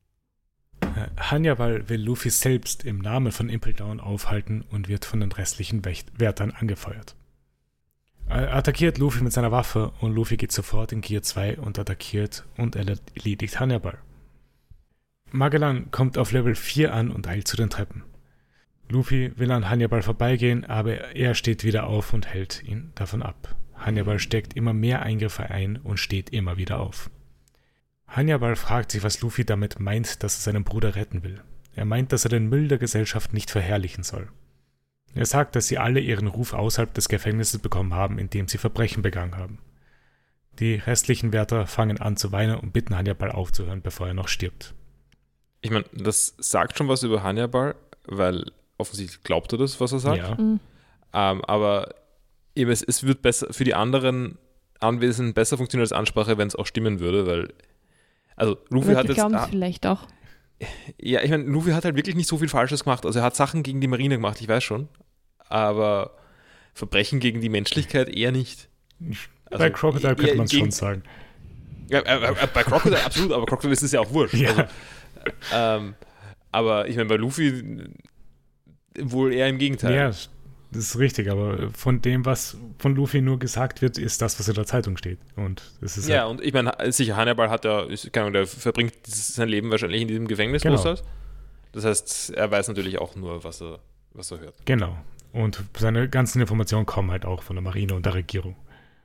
Hannibal will Luffy selbst im Namen von Impel Down aufhalten und wird von den restlichen Wärtern angefeuert. Er attackiert Luffy mit seiner Waffe und Luffy geht sofort in Gear 2 und attackiert und erledigt Hannibal. Magellan kommt auf Level 4 an und eilt zu den Treppen. Luffy will an Hannibal vorbeigehen, aber er steht wieder auf und hält ihn davon ab. Hannibal steckt immer mehr Eingriffe ein und steht immer wieder auf. Hannibal fragt sich, was Luffy damit meint, dass er seinen Bruder retten will. Er meint, dass er den Müll der Gesellschaft nicht verherrlichen soll. Er sagt, dass sie alle ihren Ruf außerhalb des Gefängnisses bekommen haben, indem sie Verbrechen begangen haben. Die restlichen Wärter fangen an zu weinen und bitten Hannibal aufzuhören, bevor er noch stirbt. Ich meine, das sagt schon was über Hannibal, weil offensichtlich glaubt er das, was er sagt. Ja. Aber eben es wird besser für die anderen Anwesenden besser funktionieren als Ansprache, wenn es auch stimmen würde, weil also Luffy Aber hat die jetzt glauben es vielleicht auch. ja, ich meine, Luffy hat halt wirklich nicht so viel Falsches gemacht. Also er hat Sachen gegen die Marine gemacht, ich weiß schon, aber Verbrechen gegen die Menschlichkeit eher nicht. Also, Bei Crocodile könnte man es schon sagen. Ja, bei Crocodile absolut, aber Crocodile ist es ja auch wurscht. Ja. Also, aber ich meine, bei Luffy wohl eher im Gegenteil. Ja, das ist richtig, aber von dem, was von Luffy nur gesagt wird, ist das, was in der Zeitung steht. Und es ist Ja, und ich meine, sicher, Hannibal hat ja, keine Ahnung, der verbringt sein Leben wahrscheinlich in diesem Gefängnis Genau. großteils. Das heißt, er weiß natürlich auch nur, was er hört. Genau. Und seine ganzen Informationen kommen halt auch von der Marine und der Regierung.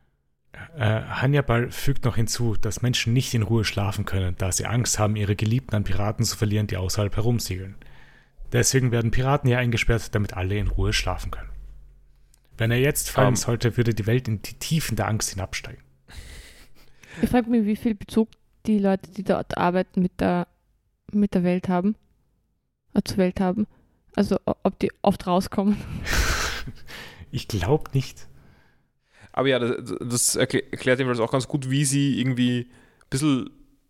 Hannibal fügt noch hinzu, dass Menschen nicht in Ruhe schlafen können, da sie Angst haben, ihre Geliebten an Piraten zu verlieren, die außerhalb herumsegeln. Deswegen werden Piraten hier eingesperrt, damit alle in Ruhe schlafen können. Wenn er jetzt fallen sollte, würde die Welt in die Tiefen der Angst hinabsteigen. Ich frage mich, wie viel Bezug die Leute, die dort arbeiten, mit der Welt haben. Zur Welt haben. Also ob die oft rauskommen. Ich glaube nicht. Aber ja, das erklärt jedenfalls auch ganz gut, wie sie irgendwie ein bisschen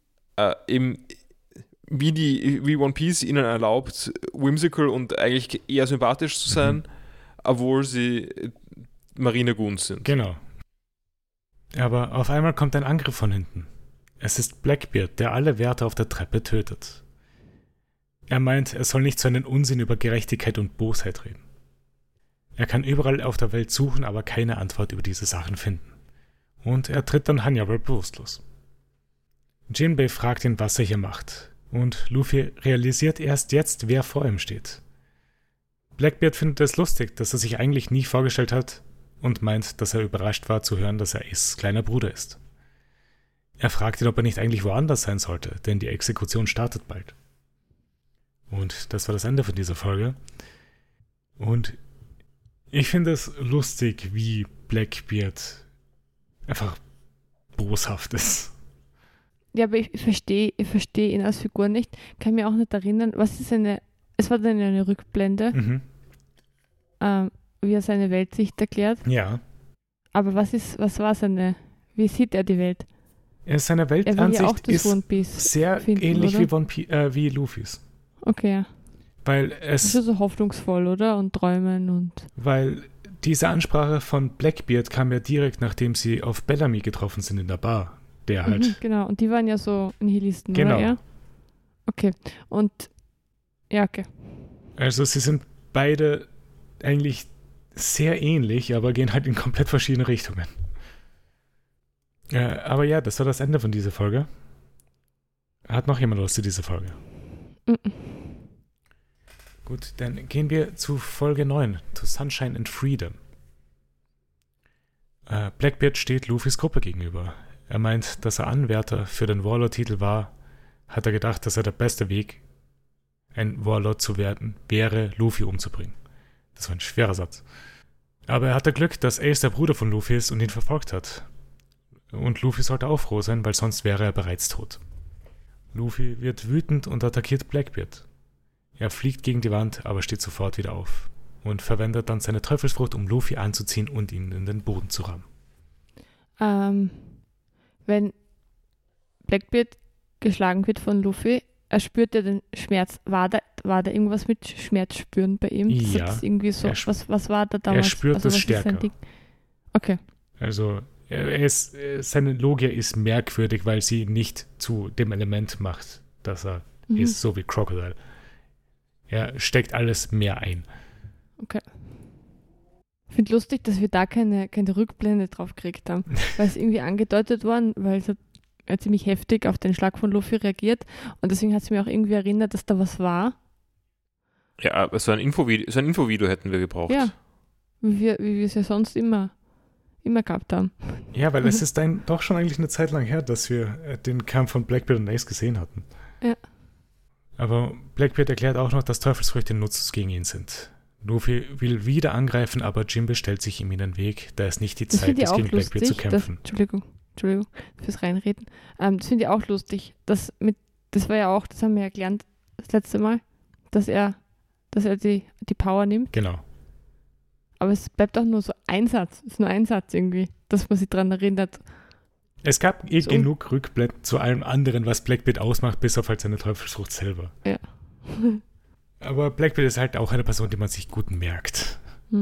wie One Piece ihnen erlaubt, whimsical und eigentlich eher sympathisch zu sein, obwohl sie Marinegoons sind. Genau. Aber auf einmal kommt ein Angriff von hinten. Es ist Blackbeard, der alle Wärter auf der Treppe tötet. Er meint, er soll nicht so einen Unsinn über Gerechtigkeit und Bosheit reden. Er kann überall auf der Welt suchen, aber keine Antwort über diese Sachen finden. Und er tritt dann Hannibal bewusstlos. Jinbei fragt ihn, was er hier macht. Und Luffy realisiert erst jetzt, wer vor ihm steht. Blackbeard findet es lustig, dass er sich eigentlich nie vorgestellt hat und meint, dass er überrascht war zu hören, dass er Aces kleiner Bruder ist. Er fragt ihn, ob er nicht eigentlich woanders sein sollte, denn die Exekution startet bald. Und das war das Ende von dieser Folge. Und ich finde es lustig, wie Blackbeard einfach boshaft ist. Ja, aber ich verstehe ihn als Figur nicht. Kann mir auch nicht erinnern, es war dann eine Rückblende. wie er seine Weltsicht erklärt. Ja. Aber wie sieht er die Welt? Seine Er will ja Weltansicht auch das ist One Piece sehr finden, ähnlich oder? wie Luffys. Okay, ja. Weil Das ist ja so hoffnungsvoll, oder? Und träumen und... Weil diese Ansprache von Blackbeard kam ja direkt, nachdem sie auf Bellamy getroffen sind in der Bar. Der halt. Genau, und die waren ja so Nihilisten, Genau. oder? Ja? Okay, und... Ja, okay. Also sie sind beide eigentlich sehr ähnlich, aber gehen halt in komplett verschiedene Richtungen. Aber ja, das war das Ende von dieser Folge. Hat noch jemand was zu dieser Folge? Mhm. Gut, dann gehen wir zu Folge 9, to Sunshine and Freedom. Blackbeard steht Luffys Gruppe gegenüber. Er meint, dass er Anwärter für den Warlord-Titel war, hat er gedacht, dass er der beste Weg, ein Warlord zu werden, wäre, Luffy umzubringen. Das war ein schwerer Satz. Aber er hatte Glück, dass Ace der Bruder von Luffy ist und ihn verfolgt hat. Und Luffy sollte auch froh sein, weil sonst wäre er bereits tot. Luffy wird wütend und attackiert Blackbeard. Er fliegt gegen die Wand, aber steht sofort wieder auf und verwendet dann seine Teufelsfrucht, um Luffy anzuziehen und ihn in den Boden zu rammen. Wenn Blackbeard geschlagen wird von Luffy, er spürt ja den Schmerz. War da irgendwas mit Schmerz spüren bei ihm? Ja. Das irgendwie so, was war da damals? Er spürt also, es was ist sein stärker. Ding? Okay. Also seine Logia ist merkwürdig, weil sie ihn nicht zu dem Element macht, dass er ist, so wie Crocodile. Er steckt alles mehr ein. Okay. Ich finde lustig, dass wir da keine Rückblende drauf gekriegt haben, weil es irgendwie angedeutet worden, weil es hat ziemlich heftig auf den Schlag von Luffy reagiert und deswegen hat es mir auch irgendwie erinnert, dass da was war. Ja, so ein Infovideo hätten wir gebraucht. Ja, wie wir es ja sonst immer gehabt haben. Ja, weil es ist doch schon eigentlich eine Zeit lang her, dass wir den Kampf von Blackbeard und Ace gesehen hatten. Ja. Aber Blackbeard erklärt auch noch, dass Teufelsfrüchte nutzlos gegen ihn sind. Luffy will wieder angreifen, aber Jinbe stellt sich ihm in den Weg, da es nicht die Zeit ist, gegen Blackbeard zu kämpfen. Entschuldigung fürs Reinreden. Das finde ich auch lustig. Das war ja auch, das haben wir ja gelernt das letzte Mal, dass er die Power nimmt. Genau. Aber es bleibt auch nur so ein Satz. Es ist nur ein Satz irgendwie, dass man sich daran erinnert. Es gab genug Rückblenden zu allem anderen, was Blackbeard ausmacht, bis auf halt seine Teufelsfrucht selber. Ja. Aber Blackbeard ist halt auch eine Person, die man sich gut merkt.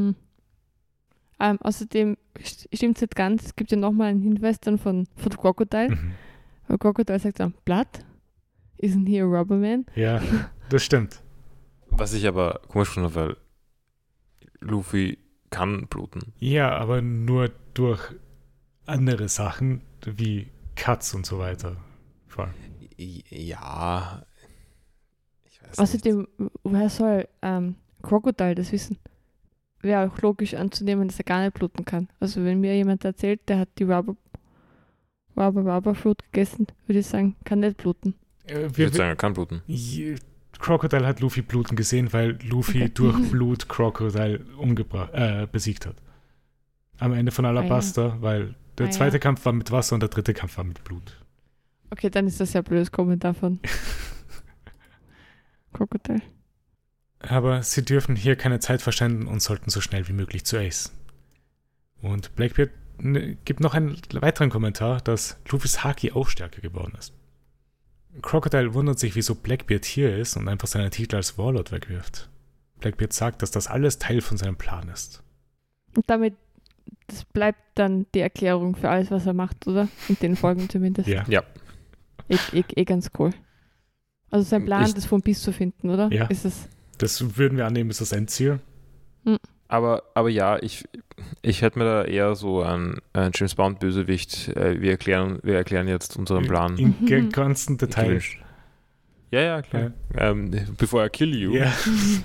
Außerdem stimmt es nicht ganz. Es gibt ja nochmal einen Hinweis dann von Crocodile. Weil Crocodile sagt dann, Blood? Isn't he a rubber man? Ja, das stimmt. Was ich aber komisch finde, weil Luffy kann bluten. Ja, aber nur durch andere Sachen wie Cuts und so weiter. Vor allem. Ja. Ich weiß Außerdem, woher soll Crocodile das wissen? Wäre auch logisch anzunehmen, dass er gar nicht bluten kann. Also wenn mir jemand erzählt, der hat die Rubber Fruit gegessen, würde ich sagen, kann nicht bluten. Ich würde sagen, er kann bluten. Crocodile hat Luffy bluten gesehen, weil Luffy durch Blut Crocodile besiegt hat. Am Ende von Alabasta, weil der zweite Kampf war mit Wasser und der dritte Kampf war mit Blut. Okay, dann ist das ja blödes Kommentar von Crocodile. Aber sie dürfen hier keine Zeit verschwenden und sollten so schnell wie möglich zu Ace. Und Blackbeard gibt noch einen weiteren Kommentar, dass Luffys Haki auch stärker geworden ist. Crocodile wundert sich, wieso Blackbeard hier ist und einfach seinen Titel als Warlord wegwirft. Blackbeard sagt, dass das alles Teil von seinem Plan ist. Und damit, das bleibt dann die Erklärung für alles, was er macht, oder? In den Folgen zumindest. Ja. Ganz cool. Also sein Plan, das One Piece zu finden, oder? Ja. Ist es? Das würden wir annehmen, ist das Endziel. Aber ja, ich hätte mir da eher so einen James Bond Bösewicht, wir erklären jetzt unseren Plan. In ganzen Detail. Ja, klar. Before I kill you. Ja.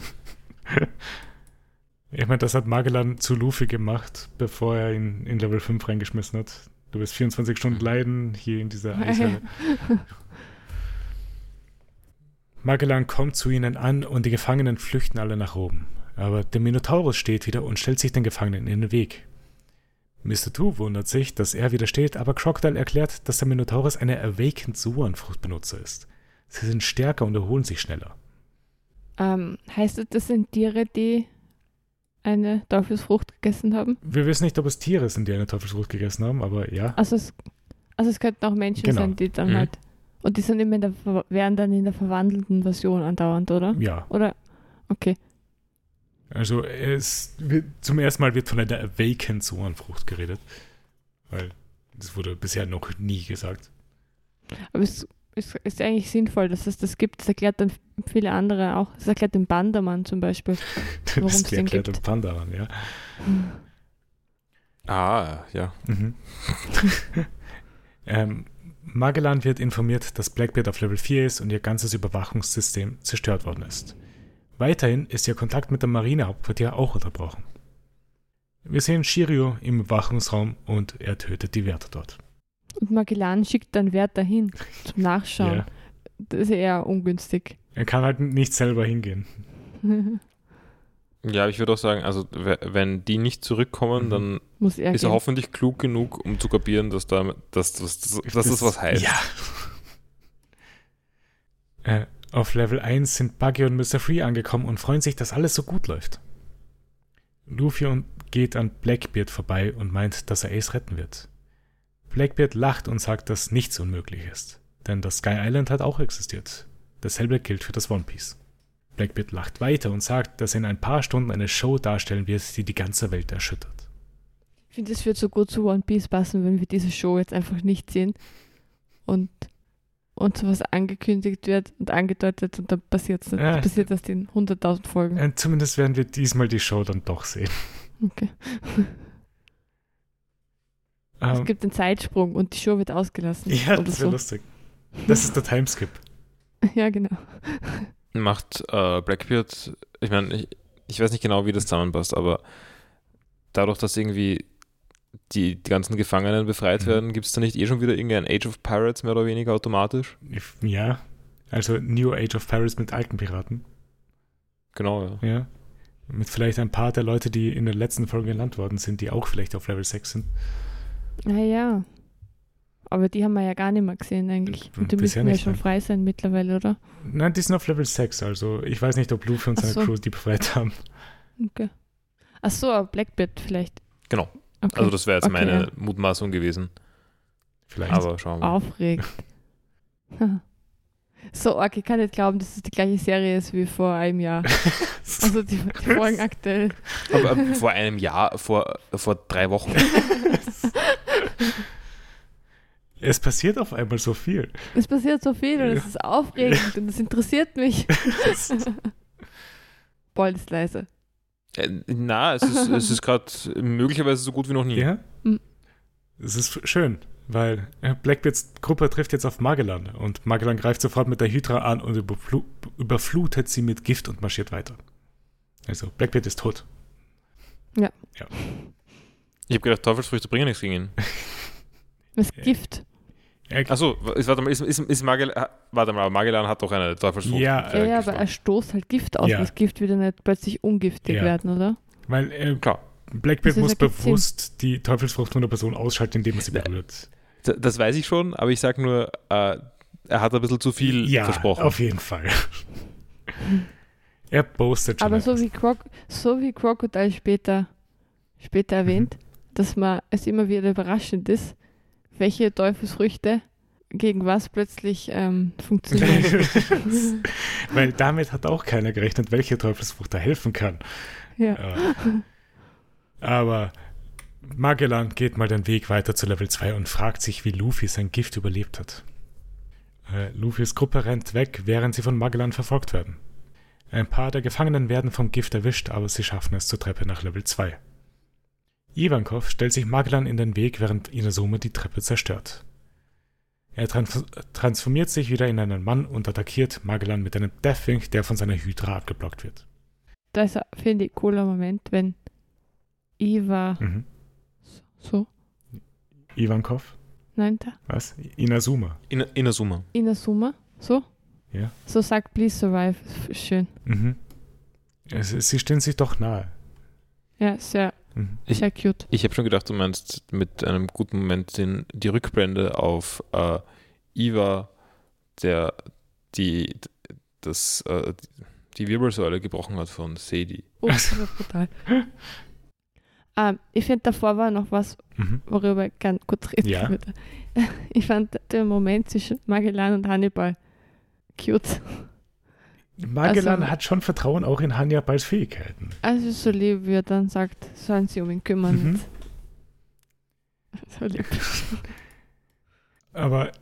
Ich meine, das hat Magellan zu Luffy gemacht, bevor er ihn in Level 5 reingeschmissen hat. Du wirst 24 Stunden leiden, hier in dieser Eishöhle. Magellan kommt zu ihnen an und die Gefangenen flüchten alle nach oben. Aber der Minotaurus steht wieder und stellt sich den Gefangenen in den Weg. Mr. Two wundert sich, dass er widersteht, aber Crocodile erklärt, dass der Minotaurus eine Awakened Zoan-Fruchtbenutzer ist. Sie sind stärker und erholen sich schneller. Heißt das sind Tiere, die eine Teufelsfrucht gegessen haben? Wir wissen nicht, ob es Tiere sind, die eine Teufelsfrucht gegessen haben, aber ja. Also es könnten auch Menschen Genau. sein, die dann halt. Und die sind immer wären dann in der verwandelten Version andauernd, oder? Ja. Oder? Okay. Also zum ersten Mal wird von einer Awakened Sohnfrucht geredet. Weil das wurde bisher noch nie gesagt. Aber es ist eigentlich sinnvoll, dass es das gibt. Das erklärt dann viele andere auch. Das erklärt den Bandermann zum Beispiel, warum es den erklärt gibt. den Panda an, ja. Ah, ja. Mhm. Magellan wird informiert, dass Blackbeard auf Level 4 ist und ihr ganzes Überwachungssystem zerstört worden ist. Weiterhin ist ihr Kontakt mit dem Marinehauptquartier auch unterbrochen. Wir sehen Shiryu im Überwachungsraum und er tötet die Wärter dort. Und Magellan schickt dann Wärter hin zum Nachschauen. Ja. Das ist eher ungünstig. Er kann halt nicht selber hingehen. Ja, ich würde auch sagen, also wenn die nicht zurückkommen, dann Muss er ist er gehen. hoffentlich klug genug, um zu kapieren, dass das was heißt. Ja. Auf Level 1 sind Buggy und Mr. Free angekommen und freuen sich, dass alles so gut läuft. Luffy geht an Blackbeard vorbei und meint, dass er Ace retten wird. Blackbeard lacht und sagt, dass nichts unmöglich ist, denn das Sky Island hat auch existiert. Dasselbe gilt für das One Piece. Blackbeard lacht weiter und sagt, dass er in ein paar Stunden eine Show darstellen wird, die die ganze Welt erschüttert. Ich finde, es wird so gut zu One Piece passen, wenn wir diese Show jetzt einfach nicht sehen und sowas angekündigt wird und angedeutet und dann passiert es nicht. Ja. Passiert das in 100.000 Folgen. Zumindest werden wir diesmal die Show dann doch sehen. Okay. Es gibt einen Zeitsprung und die Show wird ausgelassen. Ja, oder das wäre so. lustig. Das ist der Timeskip. Ja, genau. Macht Blackbeard, ich meine, ich weiß nicht genau, wie das zusammenpasst, aber dadurch, dass irgendwie die ganzen Gefangenen befreit werden, gibt es da nicht schon wieder irgendein Age of Pirates mehr oder weniger automatisch? Ja, also New Age of Pirates mit alten Piraten. Genau, ja. Ja. Mit vielleicht ein paar der Leute, die in der letzten Folge genannt worden sind, die auch vielleicht auf Level 6 sind. Naja. Aber die haben wir ja gar nicht mehr gesehen eigentlich. Und die Bisher müssen ja nicht, schon ne? frei sein mittlerweile, oder? Nein, die sind auf Level 6, also ich weiß nicht, ob Luffy und seine Ach so. Crew die befreit haben. Okay. Ach so, aber Blackbeard vielleicht. Genau. Okay. Also das wäre jetzt Okay, meine ja. Mutmaßung gewesen. Vielleicht. Aber schauen wir mal. Aufregend. So arg, ich kann nicht glauben, dass es die gleiche Serie ist wie vor einem Jahr. Also die Folgen aktuell. Aber vor einem Jahr, vor 3 Wochen. Es passiert auf einmal so viel. Es passiert so viel und es ist aufregend und es interessiert mich. Paul ist leise. Na, es ist gerade möglicherweise so gut wie noch nie. Ja? Mhm. Es ist schön, weil Blackbeards Gruppe trifft jetzt auf Magellan und Magellan greift sofort mit der Hydra an und überflutet sie mit Gift und marschiert weiter. Also, Blackbeard ist tot. Ja. Ich habe gedacht, Teufelsfrüchte bringen nichts gegen ihn. Das Gift. Achso, warte mal, ist Magellan, aber Magellan hat doch eine Teufelsfrucht. Ja, aber geschlagen. er stoßt halt Gift aus. Ja. Das Gift wird ja nicht plötzlich ungiftig Ja. werden, oder? Weil Klar. Blackbeard Also, muss das ergibt bewusst die Teufelsfrucht von der Person ausschalten, indem er sie berührt. Das weiß ich schon, aber ich sage nur, er hat ein bisschen zu viel versprochen. Auf jeden Fall. Er boastet schon. Aber so etwas. wie Crocodile später erwähnt, dass man es immer wieder überraschend ist, welche Teufelsfrüchte gegen was plötzlich funktionieren. Weil damit hat auch keiner gerechnet, welche Teufelsfrucht da helfen kann. Ja. Aber Magellan geht mal den Weg weiter zu Level 2 und fragt sich, wie Luffy sein Gift überlebt hat. Luffys Gruppe rennt weg, während sie von Magellan verfolgt werden. Ein paar der Gefangenen werden vom Gift erwischt, aber sie schaffen es zur Treppe nach Level 2. Ivankov stellt sich Magellan in den Weg, während Inazuma die Treppe zerstört. Er transformiert sich wieder in einen Mann und attackiert Magellan mit einem Deathwing, der von seiner Hydra abgeblockt wird. Das finde ich ein cooler Moment, wenn Iva so, Ivankov? nein, da, Was? Inazuma. Inazuma. Inazuma, so? Ja. So sagt Please Survive, ist schön. Mhm. Sie stehen sich doch nahe. Ja, sehr cute. Ich habe schon gedacht, du meinst mit einem guten Moment die Rückblende auf Iva, die Wirbelsäule gebrochen hat von Sadie. Oh, das war brutal. Ich finde, davor war noch was, worüber ich gerne kurz reden würde. Ich fand den Moment zwischen Magellan und Hannibal cute. Magellan hat schon Vertrauen auch in Hannibals Fähigkeiten. Also so lieb, wie er dann sagt, sollen sie um ihn kümmern. So lieb. Aber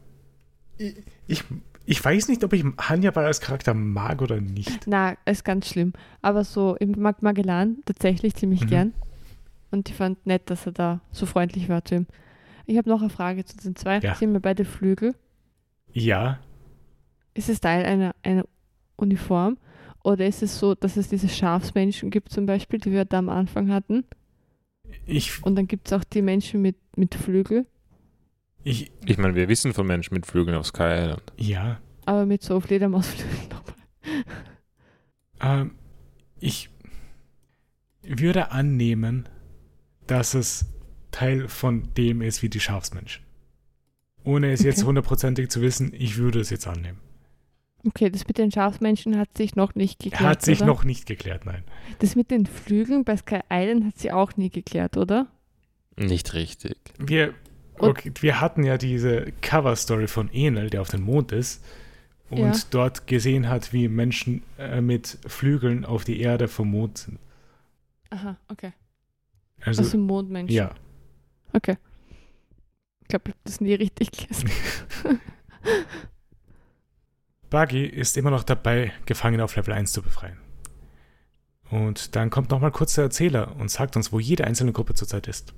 ich weiß nicht, ob ich Hannibal als Charakter mag oder nicht. Na, ist ganz schlimm. Aber so, ich mag Magellan tatsächlich ziemlich gern. Und ich fand nett, dass er da so freundlich war zu ihm. Ich habe noch eine Frage zu den zwei. Ja. Sind wir beide Flügel? Ja. Ist es Teil einer Uniform? Oder ist es so, dass es diese Schafsmenschen gibt zum Beispiel, die wir da am Anfang hatten? Und dann gibt es auch die Menschen mit Flügel? Ich meine, wir wissen von Menschen mit Flügeln auf Sky Island. Ja. Aber mit so Fledermausflügeln nochmal. Ich würde annehmen, dass es Teil von dem ist wie die Schafsmenschen. Ohne es jetzt hundertprozentig zu wissen, ich würde es jetzt annehmen. Okay, das mit den Schafsmenschen hat sich noch nicht geklärt, Hat sich oder? noch nicht geklärt, nein. Das mit den Flügeln bei Sky Island hat sie auch nie geklärt, oder? Nicht richtig. Wir hatten ja diese Cover-Story von Enel, der auf dem Mond ist und dort gesehen hat, wie Menschen mit Flügeln auf die Erde vom Mond sind. Aha, okay. Also Mondmenschen. Ja. Okay. Ich glaube, ich habe das nie richtig gelesen. Buggy ist immer noch dabei, Gefangene auf Level 1 zu befreien. Und dann kommt nochmal kurz der Erzähler und sagt uns, wo jede einzelne Gruppe zurzeit ist.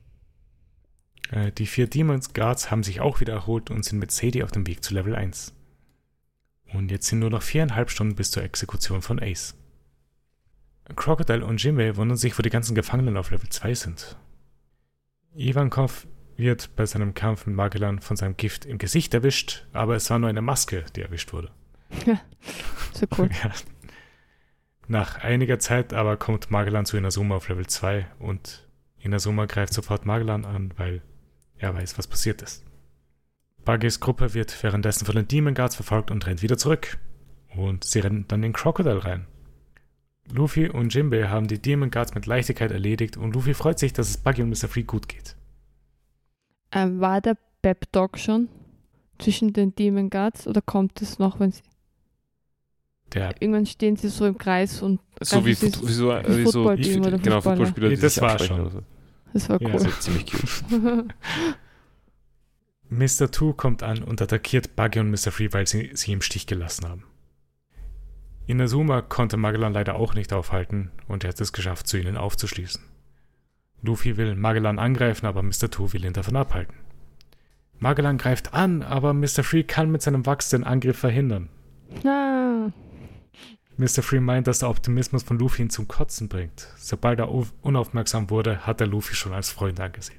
Die 4 Demons Guards haben sich auch wieder erholt und sind mit Sadie auf dem Weg zu Level 1. Und jetzt sind nur noch 4,5 Stunden bis zur Exekution von Ace. Crocodile und Jimbei wundern sich, wo die ganzen Gefangenen auf Level 2 sind. Ivankov wird bei seinem Kampf mit Magellan von seinem Gift im Gesicht erwischt, aber es war nur eine Maske, die erwischt wurde. Ja, so cool. Ja. Nach einiger Zeit aber kommt Magellan zu Inazuma auf Level 2 und Inazuma greift sofort Magellan an, weil er weiß, was passiert ist. Buggys Gruppe wird währenddessen von den Demon Guards verfolgt und rennt wieder zurück. Und sie rennen dann in Crocodile rein. Luffy und Jimbei haben die Demon Guards mit Leichtigkeit erledigt und Luffy freut sich, dass es Buggy und Mr. Free gut geht. War der Pep Talk schon zwischen den Demon Guards oder kommt es noch, wenn sie irgendwann stehen sie so im Kreis und so wie Footballteam oder genau, Footballspieler, die das sich war absprechen schon. oder so. Das war cool. Das ist ziemlich cute. Mr. Two kommt an und attackiert Buggy und Mr. Free, weil sie im Stich gelassen haben. Inazuma konnte Magellan leider auch nicht aufhalten und er hat es geschafft, zu ihnen aufzuschließen. Luffy will Magellan angreifen, aber Mr. Two will ihn davon abhalten. Magellan greift an, aber Mr. Free kann mit seinem Wachs den Angriff verhindern. Ah. Mr. Free meint, dass der Optimismus von Luffy ihn zum Kotzen bringt. Sobald er unaufmerksam wurde, hat er Luffy schon als Freund angesehen.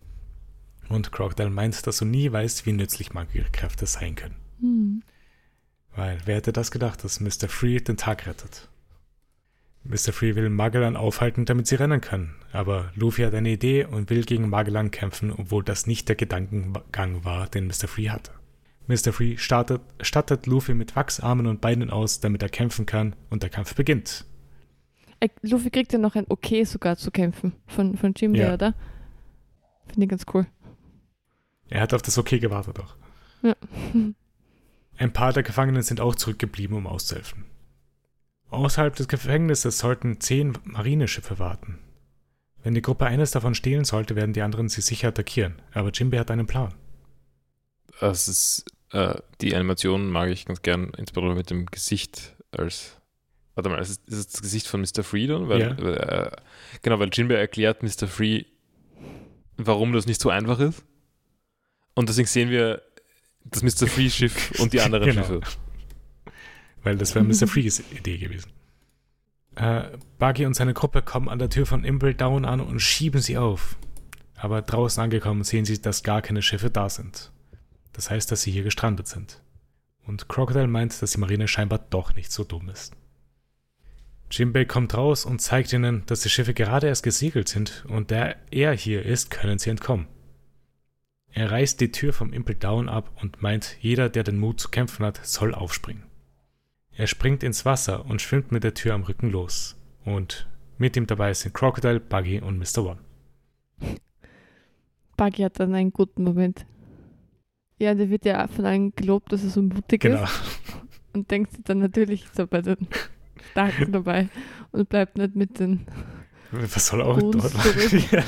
Und Crocodile meint, dass du nie weißt, wie nützlich magische Kräfte sein können. Weil, wer hätte das gedacht, dass Mr. Free den Tag rettet? Mr. Free will Magellan aufhalten, damit sie rennen können. Aber Luffy hat eine Idee und will gegen Magellan kämpfen, obwohl das nicht der Gedankengang war, den Mr. Free hatte. Mr. Free stattet Luffy mit Wachsarmen und Beinen aus, damit er kämpfen kann und der Kampf beginnt. Luffy kriegt ja noch ein Okay sogar zu kämpfen von Jimbei, oder? Finde ich ganz cool. Er hat auf das Okay gewartet auch. Ja. Ein paar der Gefangenen sind auch zurückgeblieben, um auszuhelfen. Außerhalb des Gefängnisses sollten 10 Marineschiffe warten. Wenn die Gruppe eines davon stehlen sollte, werden die anderen sie sicher attackieren. Aber Jimbei hat einen Plan. Das ist, die Animation mag ich ganz gern, insbesondere mit dem Gesicht als... Warte mal, ist es das Gesicht von Mr. Free dann? Weil Jimbei erklärt Mr. Free, warum das nicht so einfach ist. Und deswegen sehen wir das Mr. Free-Schiff und die anderen Schiffe. Weil das wäre Mr. Frees Idee gewesen. Buggy und seine Gruppe kommen an der Tür von Impel Down an und schieben sie auf. Aber draußen angekommen sehen sie, dass gar keine Schiffe da sind. Das heißt, dass sie hier gestrandet sind. Und Crocodile meint, dass die Marine scheinbar doch nicht so dumm ist. Jimbei kommt raus und zeigt ihnen, dass die Schiffe gerade erst gesegelt sind und da er hier ist, können sie entkommen. Er reißt die Tür vom Impel Down ab und meint, jeder, der den Mut zu kämpfen hat, soll aufspringen. Er springt ins Wasser und schwimmt mit der Tür am Rücken los. Und mit ihm dabei sind Crocodile, Buggy und Mr. One. Buggy hat dann einen guten Moment. Ja, der wird ja von allen gelobt, dass er so mutig Genau. ist. Und denkt sich dann natürlich so bei den Starken dabei und bleibt nicht mit den Was soll auch Goons dort zurück.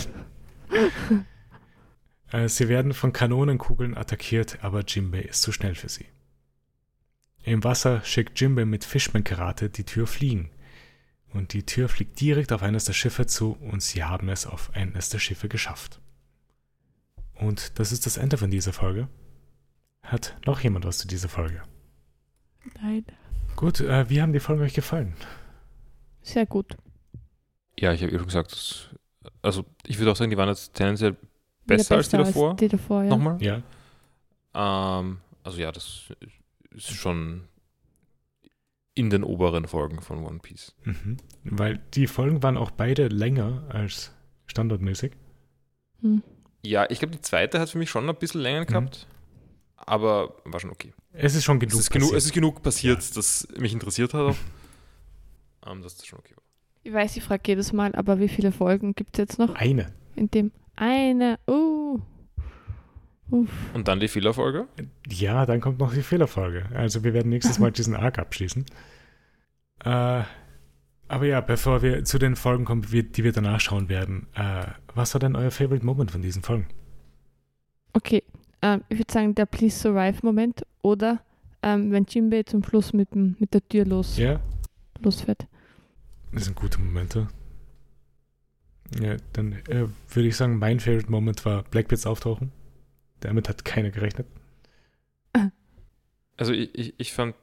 Sie werden von Kanonenkugeln attackiert, aber Jinbei ist zu schnell für sie. Im Wasser schickt Jinbei mit Fishman-Karate die Tür fliegen. Und die Tür fliegt direkt auf eines der Schiffe zu und sie haben es auf eines der Schiffe geschafft. Und das ist das Ende von dieser Folge. Hat noch jemand was zu dieser Folge? Nein. Gut, wie haben die Folgen euch gefallen? Sehr gut. Ja, ich habe schon gesagt, also ich würde auch sagen, die waren jetzt tendenziell besser als die davor. Als die davor, ja. Nochmal. Ja. Also ja, das ist schon in den oberen Folgen von One Piece. Mhm. Weil die Folgen waren auch beide länger als standardmäßig. Hm. Ja, ich glaube, die zweite hat für mich schon ein bisschen länger gehabt, aber war schon okay. Es ist schon genug passiert. Es ist genug passiert, dass mich interessiert hat. Dass das schon okay war. Ich weiß, ich frage jedes Mal, aber wie viele Folgen gibt es jetzt noch? Eine. In dem eine. Uff. Und dann die Fehlerfolge? Ja, dann kommt noch die Fehlerfolge. Also wir werden nächstes Mal diesen Arc abschließen. Aber ja, bevor wir zu den Folgen kommen, die wir danach schauen werden, was war denn euer Favorite Moment von diesen Folgen? Okay, ich würde sagen, der Please Survive-Moment oder wenn Jinbei zum Schluss mit der Tür losfährt. Das sind gute Momente. Ja, dann würde ich sagen, mein Favorite Moment war Blackbeards Auftauchen. Damit hat keiner gerechnet. Also ich fand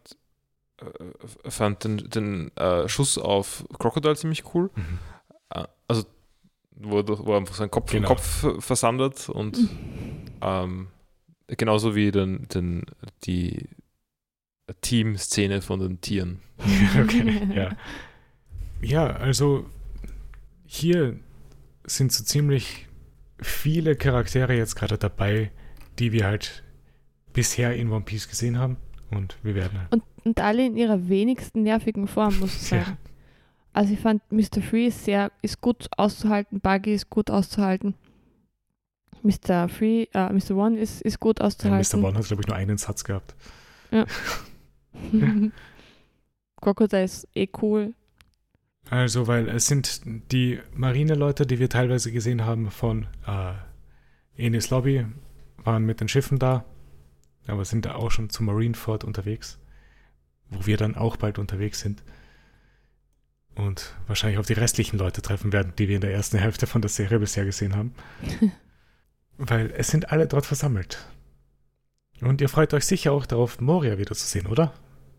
den Schuss auf Crocodile ziemlich cool. Mhm. Also wo er einfach seinen Kopf im Kopf versandet und genauso wie die Team-Szene von den Tieren. Okay, ja. Ja, also hier sind so ziemlich viele Charaktere jetzt gerade dabei, die wir halt bisher in One Piece gesehen haben. Und wir werden und alle in ihrer wenigsten nervigen Form, muss ich sagen. Ja. Also ich fand Mr. Free ist gut auszuhalten, Buggy ist gut auszuhalten. Mr. One ist gut auszuhalten. Mr. One hat, glaube ich, nur einen Satz gehabt. Ja. Crocodile ist cool. Also, weil es sind die Marineleute, die wir teilweise gesehen haben von Enies Lobby, waren mit den Schiffen da, aber sind da auch schon zu Marineford unterwegs, wo wir dann auch bald unterwegs sind und wahrscheinlich auf die restlichen Leute treffen werden, die wir in der ersten Hälfte von der Serie bisher gesehen haben. Weil es sind alle dort versammelt. Und ihr freut euch sicher auch darauf, Moria wiederzusehen, oder?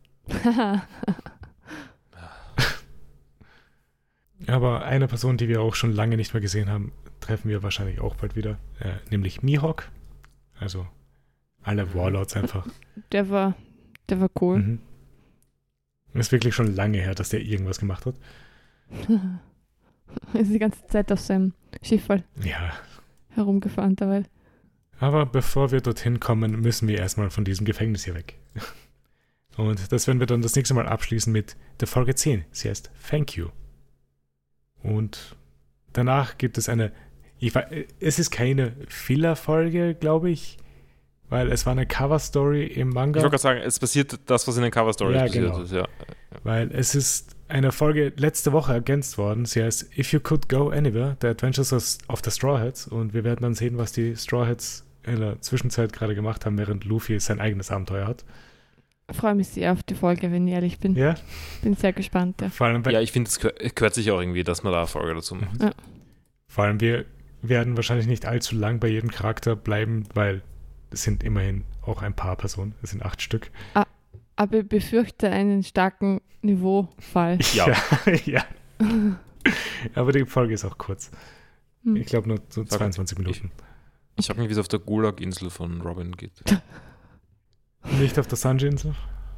Aber eine Person, die wir auch schon lange nicht mehr gesehen haben, treffen wir wahrscheinlich auch bald wieder, nämlich Mihawk. Also alle Warlords einfach. Der war cool. Mhm. Ist wirklich schon lange her, dass der irgendwas gemacht hat. Ist die ganze Zeit auf seinem Schiff Ja. herumgefahren dabei. Aber bevor wir dorthin kommen, müssen wir erstmal von diesem Gefängnis hier weg. Und das werden wir dann das nächste Mal abschließen mit der Folge 10. Sie heißt Thank You. Und danach gibt es es ist keine Filler-Folge, glaube ich, weil es war eine Cover-Story im Manga. Ich wollte gerade sagen, es passiert das, was in den Cover-Stories passiert ist. Ja. Weil es ist eine Folge letzte Woche ergänzt worden. Sie heißt If You Could Go Anywhere, The Adventures of the Straw Hats. Und wir werden dann sehen, was die Straw Hats in der Zwischenzeit gerade gemacht haben, während Luffy sein eigenes Abenteuer hat. Ich freue mich sehr auf die Folge, wenn ich ehrlich bin. Ja? Bin sehr gespannt. Ja. Vor allem, Ja, ich finde, es gehört sich auch irgendwie, dass man da eine Folge dazu macht. Ja. Vor allem, wir werden wahrscheinlich nicht allzu lang bei jedem Charakter bleiben, weil es sind immerhin auch ein paar Personen. Es sind 8 Stück. Aber ich befürchte einen starken Niveaufall. Ja. Ja. Aber die Folge ist auch kurz. Hm. Ich glaube nur so 22 Minuten. Ich frage mich, wie es auf der Gulag-Insel von Robin geht. Nicht auf der Sanji-Insel.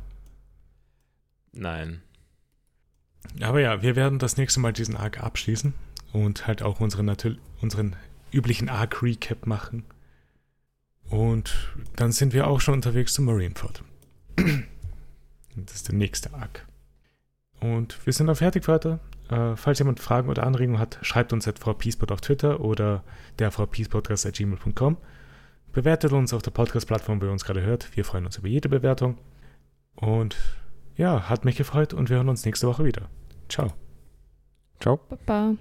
Nein. Aber ja, wir werden das nächste Mal diesen Arc abschließen und halt auch unseren üblichen Arc-Recap machen. Und dann sind wir auch schon unterwegs zu Marineford. Das ist der nächste Arc. Und wir sind dann fertig für heute. Falls jemand Fragen oder Anregungen hat, schreibt uns at fraupiespod auf Twitter oder der fraupiespodcast@gmail.com. Bewertet uns auf der Podcast-Plattform, wo ihr uns gerade hört. Wir freuen uns über jede Bewertung. Und ja, hat mich gefreut und wir hören uns nächste Woche wieder. Ciao. Ciao. Baba.